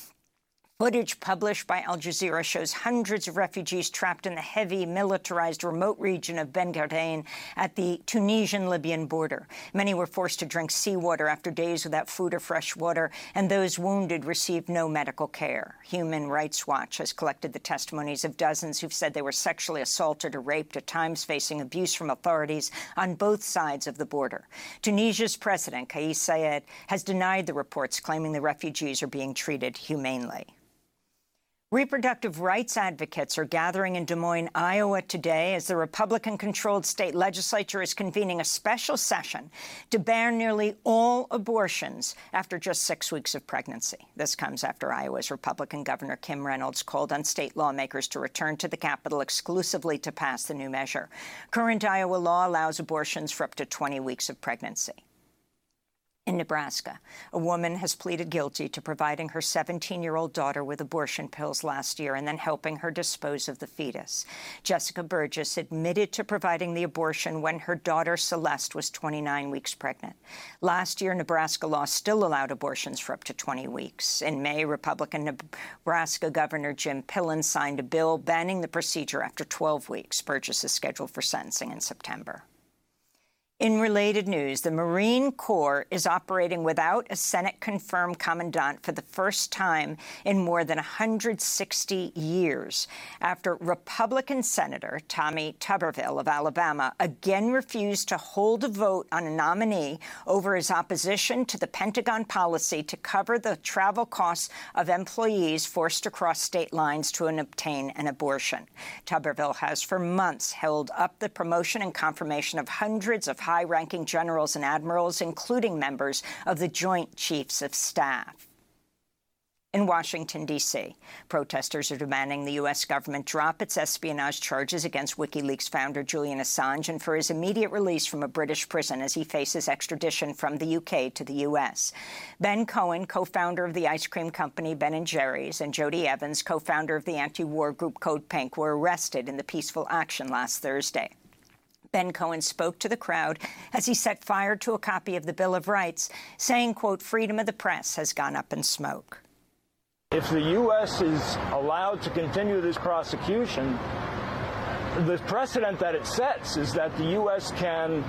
Footage published by Al Jazeera shows hundreds of refugees trapped in the heavy militarized remote region of Ben Gardain at the Tunisian-Libyan border. Many were forced to drink seawater after days without food or fresh water, and those wounded received no medical care. Human Rights Watch has collected the testimonies of dozens who've said they were sexually assaulted or raped, at times facing abuse from authorities on both sides of the border. Tunisia's president, Kais Saied, has denied the reports, claiming the refugees are being treated humanely. Reproductive rights advocates are gathering in Des Moines, Iowa today as the Republican-controlled state legislature is convening a special session to ban nearly all abortions after just six weeks of pregnancy. This comes after Iowa's Republican Governor Kim Reynolds called on state lawmakers to return to the Capitol exclusively to pass the new measure. Current Iowa law allows abortions for up to twenty weeks of pregnancy. In Nebraska, a woman has pleaded guilty to providing her seventeen-year-old daughter with abortion pills last year and then helping her dispose of the fetus. Jessica Burgess admitted to providing the abortion when her daughter Celeste was twenty-nine weeks pregnant. Last year, Nebraska law still allowed abortions for up to twenty weeks. In May, Republican Nebraska Governor Jim Pillen signed a bill banning the procedure after twelve weeks. Burgess is scheduled for sentencing in September. In related news, the Marine Corps is operating without a Senate-confirmed commandant for the first time in more than one hundred sixty years, after Republican Senator Tommy Tuberville of Alabama again refused to hold a vote on a nominee over his opposition to the Pentagon policy to cover the travel costs of employees forced to cross state lines to obtain an abortion. Tuberville has for months held up the promotion and confirmation of hundreds of high-ranking generals and admirals, including members of the Joint Chiefs of Staff. In Washington, D C, protesters are demanding the U S government drop its espionage charges against WikiLeaks founder Julian Assange and for his immediate release from a British prison as he faces extradition from the U K to the U S. Ben Cohen, co-founder of the ice cream company Ben and Jerry's, and Jody Evans, co-founder of the anti-war group Code Pink, were arrested in the peaceful action last Thursday. Ben Cohen spoke to the crowd as he set fire to a copy of the Bill of Rights, saying, quote, "Freedom of the press has gone up in smoke." If the U S is allowed to continue this prosecution, the precedent that it sets is that the U S can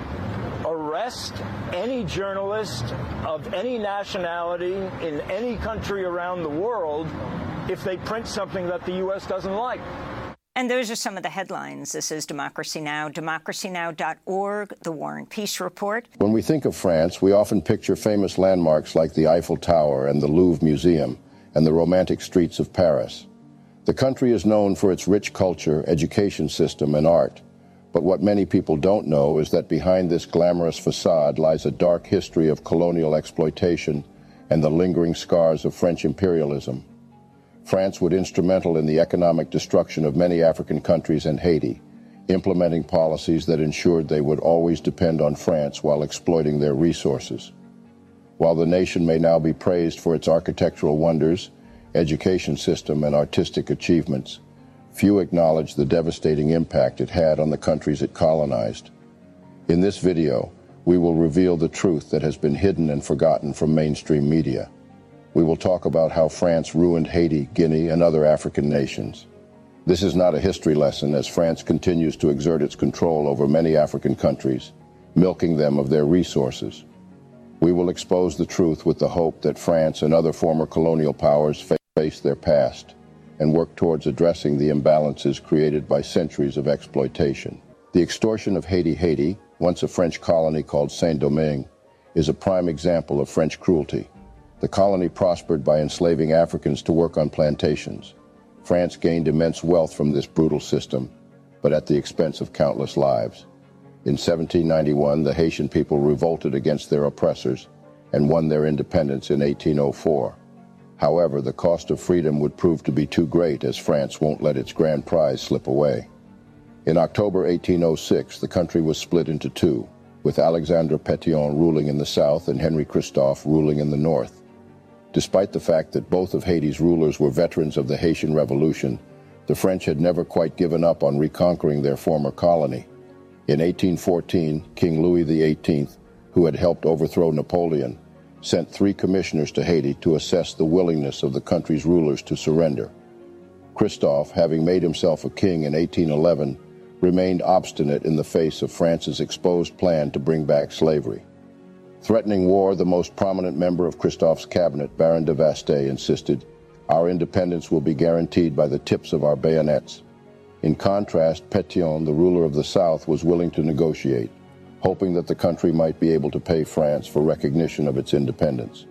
arrest any journalist of any nationality in any country around the world if they print something that the U S doesn't like. And those are some of the headlines. This is Democracy Now!, democracy now dot org, The War and Peace Report. When we think of France, we often picture famous landmarks like the Eiffel Tower and the Louvre Museum and the romantic streets of Paris. The country is known for its rich culture, education system, and art. But what many people don't know is that behind this glamorous facade lies a dark history of colonial exploitation and the lingering scars of French imperialism. France was instrumental in the economic destruction of many African countries and Haiti, implementing policies that ensured they would always depend on France while exploiting their resources. While the nation may now be praised for its architectural wonders, education system, and artistic achievements, few acknowledge the devastating impact it had on the countries it colonized. In this video, we will reveal the truth that has been hidden and forgotten from mainstream media. We will talk about how France ruined Haiti, Guinea, and other African nations. This is not a history lesson, as France continues to exert its control over many African countries, milking them of their resources. We will expose the truth with the hope that France and other former colonial powers face their past and work towards addressing the imbalances created by centuries of exploitation. The extortion of Haiti, Haiti, once a French colony called Saint-Domingue, is a prime example of French cruelty. The colony prospered by enslaving Africans to work on plantations. France gained immense wealth from this brutal system, but at the expense of countless lives. In seventeen ninety-one, the Haitian people revolted against their oppressors and won their independence in eighteen oh four. However, the cost of freedom would prove to be too great, as France won't let its grand prize slip away. In October eighteen oh six, the country was split into two, with Alexandre Pétion ruling in the south and Henri Christophe ruling in the north. Despite the fact that both of Haiti's rulers were veterans of the Haitian Revolution, the French had never quite given up on reconquering their former colony. In eighteen fourteen, King Louis the eighteenth, who had helped overthrow Napoleon, sent three commissioners to Haiti to assess the willingness of the country's rulers to surrender. Christophe, having made himself a king in eighteen eleven, remained obstinate in the face of France's exposed plan to bring back slavery. Threatening war, the most prominent member of Christophe's cabinet, Baron de Vaste, insisted, "Our independence will be guaranteed by the tips of our bayonets." In contrast, Pétion, the ruler of the South, was willing to negotiate, hoping that the country might be able to pay France for recognition of its independence.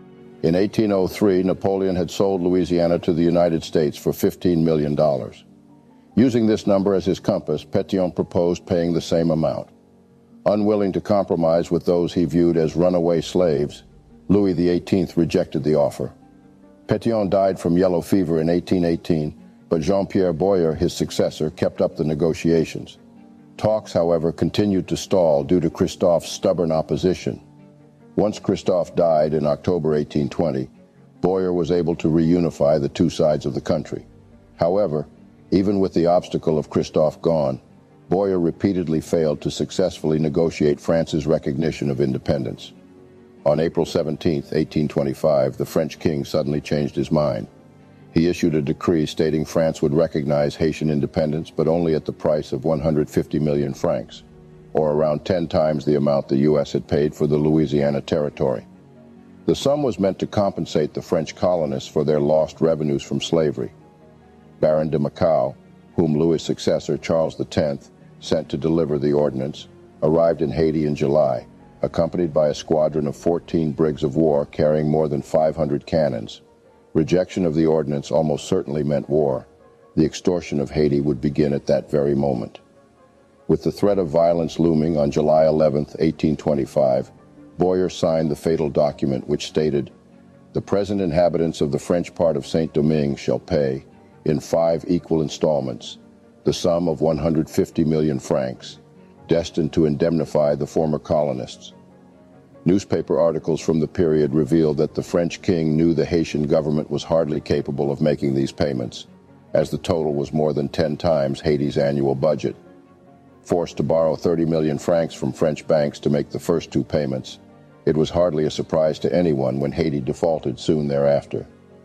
In eighteen oh three, Napoleon had sold Louisiana to the United States for fifteen million dollars. Using this number as his compass, Pétion proposed paying the same amount. Unwilling to compromise with those he viewed as runaway slaves, Louis the eighteenth rejected the offer. Pétion died from yellow fever in eighteen eighteen, but Jean-Pierre Boyer, his successor, kept up the negotiations. Talks, however, continued to stall due to Christophe's stubborn opposition. Once Christophe died in October eighteen twenty, Boyer was able to reunify the two sides of the country. However, even with the obstacle of Christophe gone, Boyer repeatedly failed to successfully negotiate France's recognition of independence. On April seventeenth, eighteen twenty-five, the French king suddenly changed his mind. He issued a decree stating France would recognize Haitian independence, but only at the price of one hundred fifty million francs, or around ten times the amount the U S had paid for the Louisiana Territory. The sum was meant to compensate the French colonists for their lost revenues from slavery. Baron de Macau, whom Louis' successor, Charles the tenth, sent to deliver the ordinance, arrived in Haiti in July, accompanied by a squadron of fourteen brigs of war carrying more than five hundred cannons. Rejection of the ordinance almost certainly meant war. The extortion of Haiti would begin at that very moment. With the threat of violence looming on July eleventh, eighteen twenty-five, Boyer signed the fatal document which stated, "The present inhabitants of the French part of Saint-Domingue shall pay, in five equal installments, the sum of one hundred fifty million francs, destined to indemnify the former colonists." Newspaper articles from the period revealed that the French king knew the Haitian government was hardly capable of making these payments, as the total was more than ten times Haiti's annual budget. Forced to borrow thirty million francs from French banks to make the first two payments, it was hardly a surprise to anyone when Haiti defaulted soon thereafter.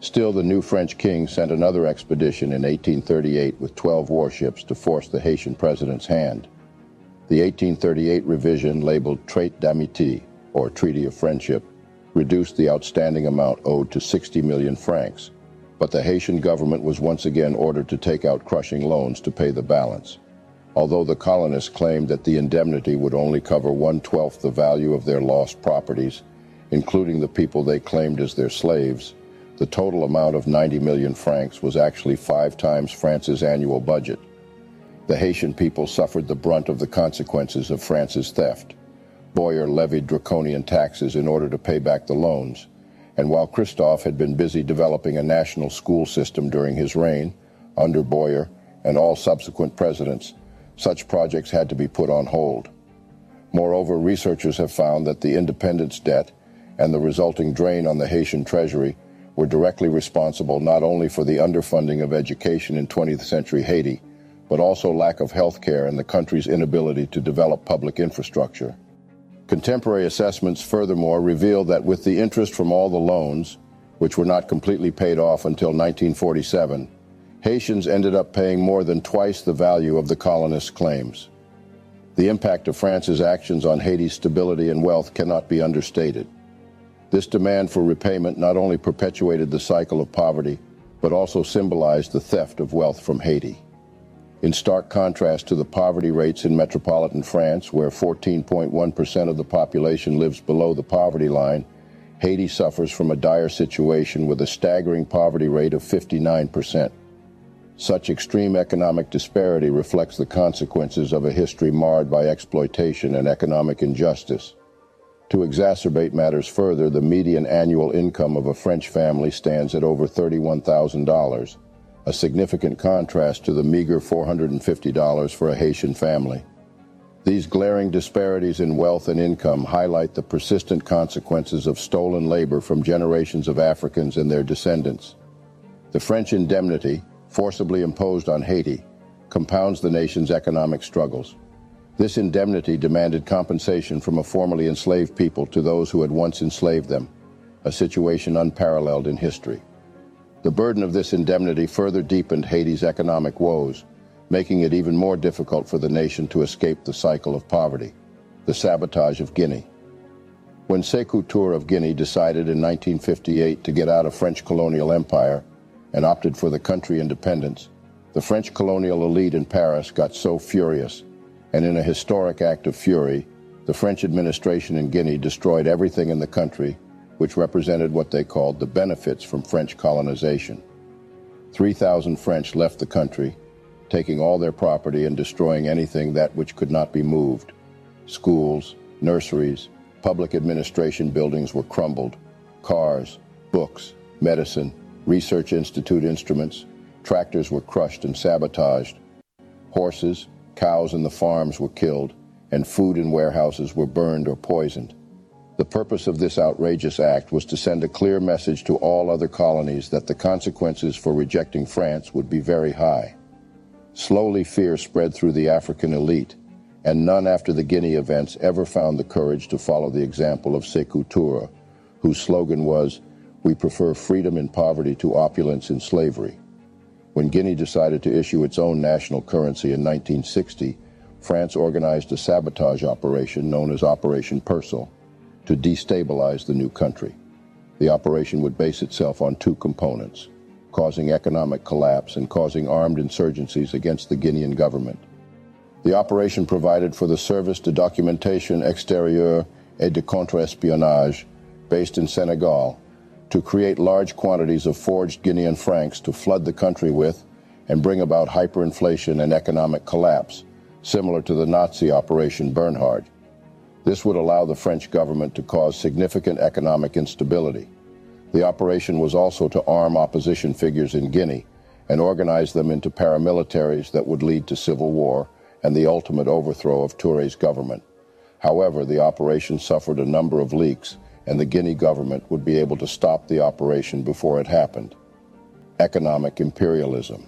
Still, the new French king sent another expedition in eighteen thirty-eight with twelve warships to force the Haitian president's hand. The eighteen thirty-eight revision, labeled Traité d'Amitié, or Treaty of Friendship, reduced the outstanding amount owed to sixty million francs, but the Haitian government was once again ordered to take out crushing loans to pay the balance. Although the colonists claimed that the indemnity would only cover one-twelfth the value of their lost properties, including the people they claimed as their slaves, the total amount of ninety million francs was actually five times France's annual budget. The Haitian people suffered the brunt of the consequences of France's theft. Boyer levied draconian taxes in order to pay back the loans, and while Christophe had been busy developing a national school system during his reign, under Boyer and all subsequent presidents, such projects had to be put on hold. Moreover, researchers have found that the independence debt and the resulting drain on the Haitian treasury were directly responsible not only for the underfunding of education in twentieth century Haiti, but also lack of health care and the country's inability to develop public infrastructure. Contemporary assessments furthermore reveal that with the interest from all the loans, which were not completely paid off until nineteen forty-seven, Haitians ended up paying more than twice the value of the colonists' claims. The impact of France's actions on Haiti's stability and wealth cannot be understated. This demand for repayment not only perpetuated the cycle of poverty, but also symbolized the theft of wealth from Haiti. In stark contrast to the poverty rates in metropolitan France, where fourteen point one percent of the population lives below the poverty line, Haiti suffers from a dire situation with a staggering poverty rate of fifty-nine percent. Such extreme economic disparity reflects the consequences of a history marred by exploitation and economic injustice. To exacerbate matters further, the median annual income of a French family stands at over thirty-one thousand dollars, a significant contrast to the meager four hundred fifty dollars for a Haitian family. These glaring disparities in wealth and income highlight the persistent consequences of stolen labor from generations of Africans and their descendants. The French indemnity, forcibly imposed on Haiti, compounds the nation's economic struggles. This indemnity demanded compensation from a formerly enslaved people to those who had once enslaved them, a situation unparalleled in history. The burden of this indemnity further deepened Haiti's economic woes, making it even more difficult for the nation to escape the cycle of poverty, the sabotage of Guinea. When Sékou Touré of Guinea decided in nineteen fifty-eight to get out of French colonial empire, and opted for the country independence, the French colonial elite in Paris got so furious, and in a historic act of fury, the French administration in Guinea destroyed everything in the country which represented what they called the benefits from French colonization. three thousand French left the country, taking all their property and destroying anything that which could not be moved. Schools, nurseries, public administration buildings were crumbled. Cars, books, medicine, research institute instruments, tractors were crushed and sabotaged. Horses, cows in the farms were killed, and food in warehouses were burned or poisoned. The purpose of this outrageous act was to send a clear message to all other colonies that the consequences for rejecting France would be very high. Slowly, fear spread through the African elite, and none after the Guinea events ever found the courage to follow the example of Sékou Touré, whose slogan was, "We prefer freedom in poverty to opulence in slavery." When Guinea decided to issue its own national currency in nineteen sixty, France organized a sabotage operation known as Operation Persil to destabilize the new country. The operation would base itself on two components, causing economic collapse and causing armed insurgencies against the Guinean government. The operation provided for the Service de Documentation Extérieure et de Contre-Espionnage, based in Senegal, to create large quantities of forged Guinean francs to flood the country with and bring about hyperinflation and economic collapse, similar to the Nazi Operation Bernhard. This would allow the French government to cause significant economic instability. The operation was also to arm opposition figures in Guinea and organize them into paramilitaries that would lead to civil war and the ultimate overthrow of Touré's government. However, the operation suffered a number of leaks, and the Guinea government would be able to stop the operation before it happened. Economic imperialism.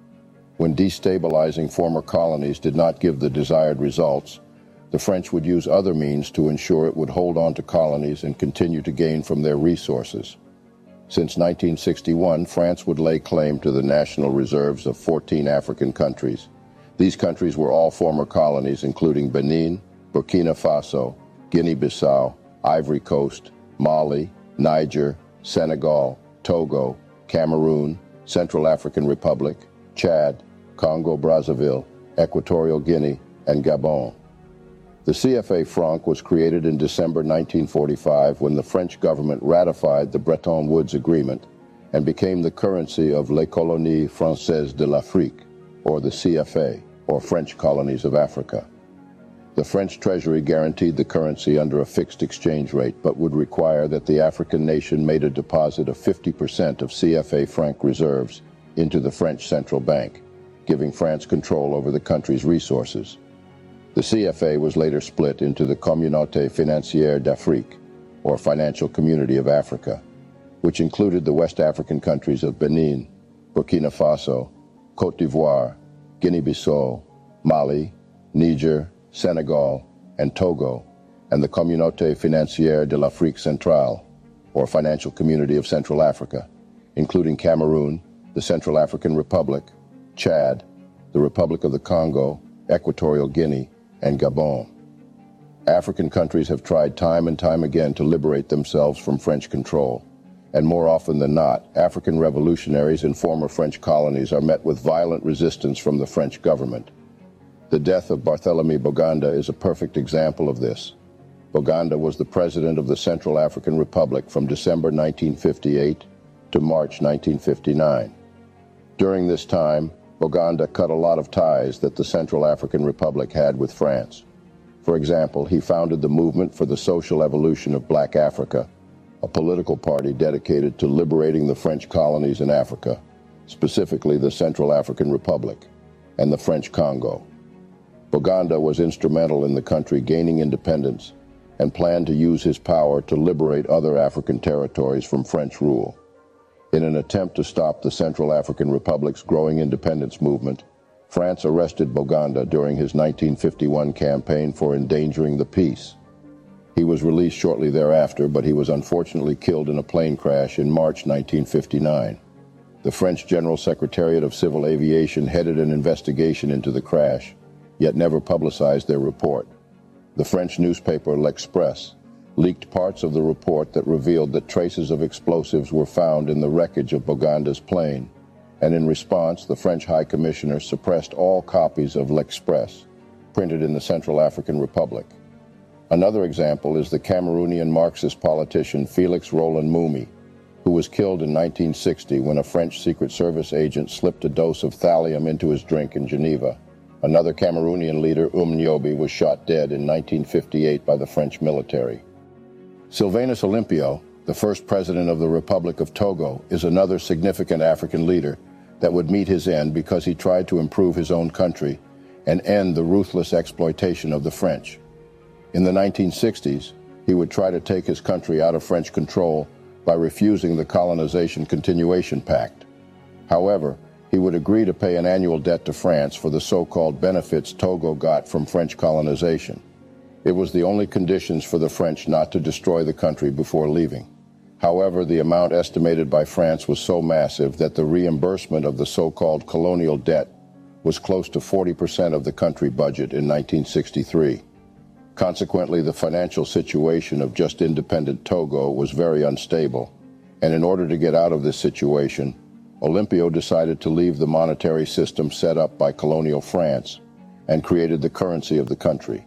When destabilizing former colonies did not give the desired results, the French would use other means to ensure it would hold on to colonies and continue to gain from their resources. Since nineteen sixty-one, France would lay claim to the national reserves of fourteen African countries. These countries were all former colonies, including Benin, Burkina Faso, Guinea-Bissau, Ivory Coast, Mali, Niger, Senegal, Togo, Cameroon, Central African Republic, Chad, Congo-Brazzaville, Equatorial Guinea, and Gabon. The C F A franc was created in December nineteen forty-five when the French government ratified the Bretton Woods Agreement and became the currency of Les Colonies Françaises de l'Afrique, or the C F A, or French Colonies of Africa. The French Treasury guaranteed the currency under a fixed exchange rate, but would require that the African nation made a deposit of fifty percent of C F A franc reserves into the French Central Bank, giving France control over the country's resources. The C F A was later split into the Communauté Financière d'Afrique, or Financial Community of Africa, which included the West African countries of Benin, Burkina Faso, Côte d'Ivoire, Guinea-Bissau, Mali, Niger, Senegal, and Togo, and the Communauté Financière de l'Afrique Centrale, or Financial Community of Central Africa, including Cameroon, the Central African Republic, Chad, the Republic of the Congo, Equatorial Guinea, and Gabon. African countries have tried time and time again to liberate themselves from French control, and more often than not, African revolutionaries in former French colonies are met with violent resistance from the French government. The death of Barthélemy Boganda is a perfect example of this. Boganda was the president of the Central African Republic from December nineteen fifty-eight to March nineteen fifty-nine. During this time, Boganda cut a lot of ties that the Central African Republic had with France. For example, he founded the Movement for the Social Evolution of Black Africa, a political party dedicated to liberating the French colonies in Africa, specifically the Central African Republic and the French Congo. Boganda was instrumental in the country gaining independence and planned to use his power to liberate other African territories from French rule. In an attempt to stop the Central African Republic's growing independence movement, France arrested Boganda during his nineteen fifty-one campaign for endangering the peace. He was released shortly thereafter, but he was unfortunately killed in a plane crash in March nineteen fifty-nine. The French General Secretariat of Civil Aviation headed an investigation into the crash, yet never publicized their report. The French newspaper L'Express leaked parts of the report that revealed that traces of explosives were found in the wreckage of Boganda's plane, and in response, the French High Commissioner suppressed all copies of L'Express printed in the Central African Republic. Another example is the Cameroonian Marxist politician Félix Roland Moumi, who was killed in nineteen sixty when a French Secret Service agent slipped a dose of thallium into his drink in Geneva. Another Cameroonian leader, Um Nyobi, was shot dead in nineteen fifty-eight by the French military. Sylvanus Olympio, the first president of the Republic of Togo, is another significant African leader that would meet his end because he tried to improve his own country and end the ruthless exploitation of the French. In the nineteen sixties, he would try to take his country out of French control by refusing the Colonization Continuation Pact. However, he would agree to pay an annual debt to France for the so-called benefits Togo got from French colonization. It was the only conditions for the French not to destroy the country before leaving. However, the amount estimated by France was so massive that the reimbursement of the so-called colonial debt was close to forty percent of the country budget in nineteen sixty-three. Consequently, the financial situation of just independent Togo was very unstable, and in order to get out of this situation, Olympio decided to leave the monetary system set up by colonial France and created the currency of the country.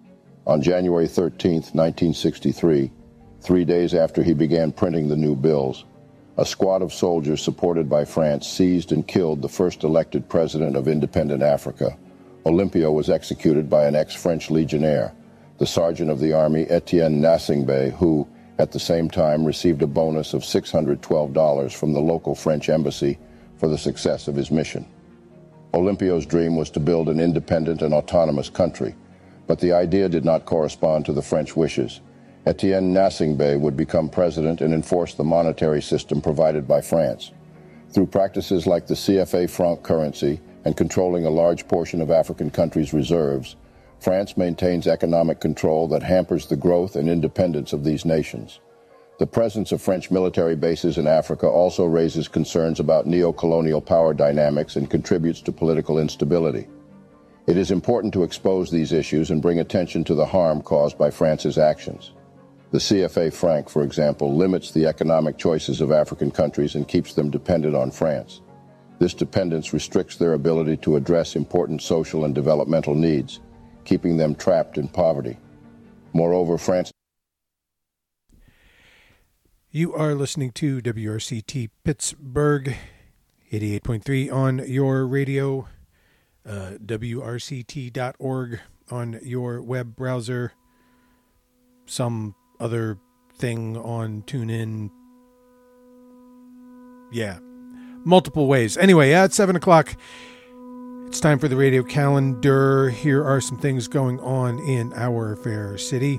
On January thirteenth, nineteen sixty-three, three days after he began printing the new bills, a squad of soldiers supported by France seized and killed the first elected president of independent Africa. Olympio was executed by an ex-French legionnaire, the sergeant of the army Etienne Nasingbe, who, at the same time, received a bonus of six hundred twelve dollars from the local French embassy for the success of his mission. Olympio's dream was to build an independent and autonomous country, but the idea did not correspond to the French wishes. Etienne Nasingbe would become president and enforce the monetary system provided by France. Through practices like the C F A franc currency and controlling a large portion of African countries' reserves, France maintains economic control that hampers the growth and independence of these nations. The presence of French military bases in Africa also raises concerns about neo-colonial power dynamics and contributes to political instability. It is important to expose these issues and bring attention to the harm caused by France's actions. The C F A franc, for example, limits the economic choices of African countries and keeps them dependent on France. This dependence restricts their ability to address important social and developmental needs, keeping them trapped in poverty. Moreover, France... You are listening to W R C T Pittsburgh, eighty-eight point three on your radio, uh, W R C T dot org on your web browser, some other thing on TuneIn. Yeah, multiple ways. Anyway, at seven o'clock, it's time for the radio calendar. Here are some things going on in our fair city.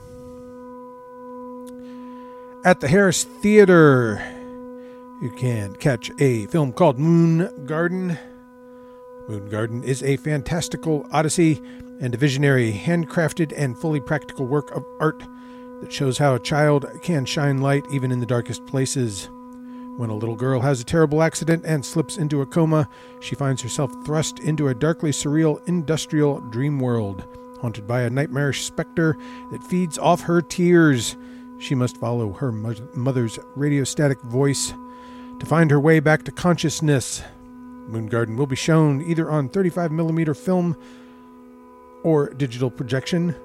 At the Harris Theater, you can catch a film called Moon Garden. Moon Garden is a fantastical odyssey and a visionary, handcrafted and fully practical work of art that shows how a child can shine light even in the darkest places. When a little girl has a terrible accident and slips into a coma, she finds herself thrust into a darkly surreal industrial dream world, haunted by a nightmarish specter that feeds off her tears. She must follow her mother's radiostatic voice to find her way back to consciousness. Moon Garden will be shown either on thirty-five millimeter film or digital projection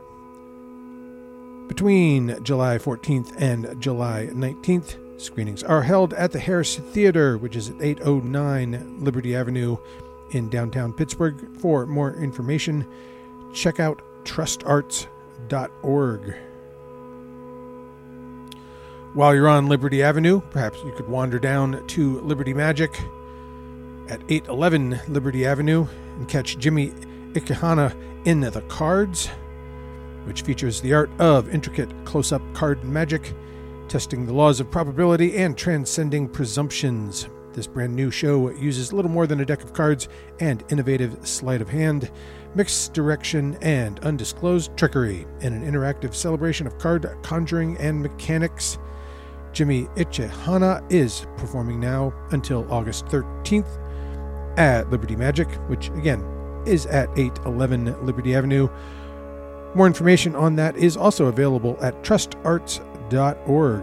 between July fourteenth and July nineteenth. Screenings are held at the Harris Theater, which is at eight oh nine Liberty Avenue in downtown Pittsburgh. For more information, check out trust arts dot org. While you're on Liberty Avenue, perhaps you could wander down to Liberty Magic at eight eleven Liberty Avenue and catch Jimmy Ikehana in the Cards, which features the art of intricate close-up card magic, testing the laws of probability and transcending presumptions. This brand new show uses little more than a deck of cards and innovative sleight of hand, mixed direction, and undisclosed trickery in an interactive celebration of card conjuring and mechanics. Jimmy Ikehana is performing now until August thirteenth at Liberty Magic, which again is at eight eleven Liberty Avenue. More information on that is also available at trust arts dot org.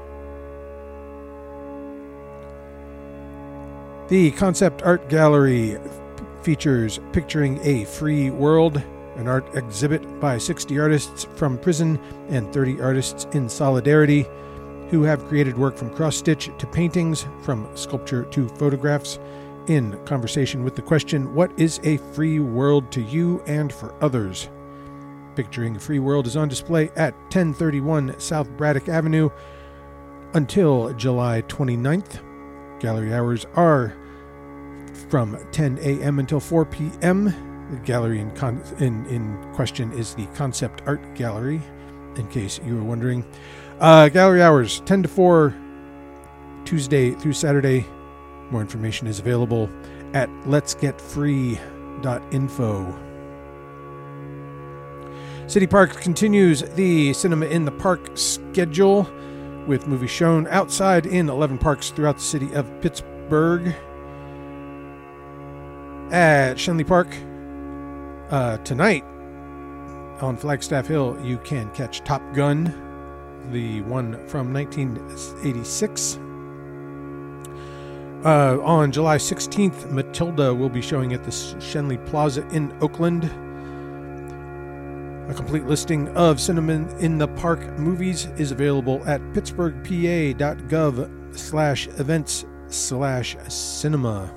The Concept Art Gallery features Picturing a Free World, an art exhibit by sixty artists from prison and thirty artists in solidarity who have created work from cross-stitch to paintings, from sculpture to photographs, in conversation with the question, what is a free world to you and for others? Picturing a Free World is on display at ten thirty-one South Braddock Avenue until July twenty-ninth. Gallery hours are from ten a.m. until four p.m. The gallery in, con- in, in question is the Concept Art Gallery, in case you were wondering. Uh, gallery hours, ten to four, Tuesday through Saturday. More information is available at lets get free dot info. City Parks continues the Cinema in the Park schedule with movies shown outside in eleven parks throughout the city of Pittsburgh. At Shenley Park, uh, tonight on Flagstaff Hill, you can catch Top Gun, the one from nineteen eighty-six. Uh, on July sixteenth, Matilda will be showing at the Shenley Plaza in Oakland. A complete listing of Cinema in the Park movies is available at pittsburghpa.gov slash events slash cinema.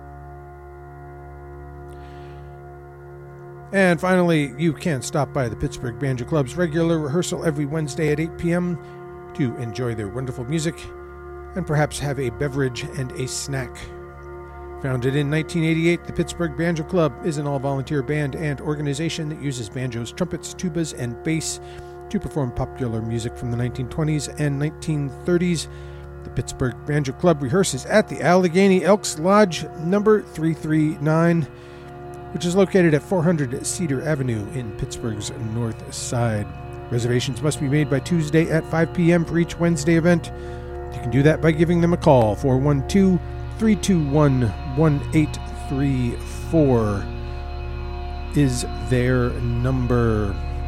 And finally, you can stop by the Pittsburgh Banjo Club's regular rehearsal every Wednesday at eight p.m. to enjoy their wonderful music and perhaps have a beverage and a snack. Founded in nineteen eighty-eight, the Pittsburgh Banjo Club is an all-volunteer band and organization that uses banjos, trumpets, tubas, and bass to perform popular music from the nineteen twenties and nineteen thirties. The Pittsburgh Banjo Club rehearses at the Allegheny Elks Lodge number three thirty-nine, which is located at four hundred Cedar Avenue in Pittsburgh's North Side. Reservations must be made by Tuesday at five p.m. for each Wednesday event. You can do that by giving them a call. four one two, three two one, one eight three four is their number.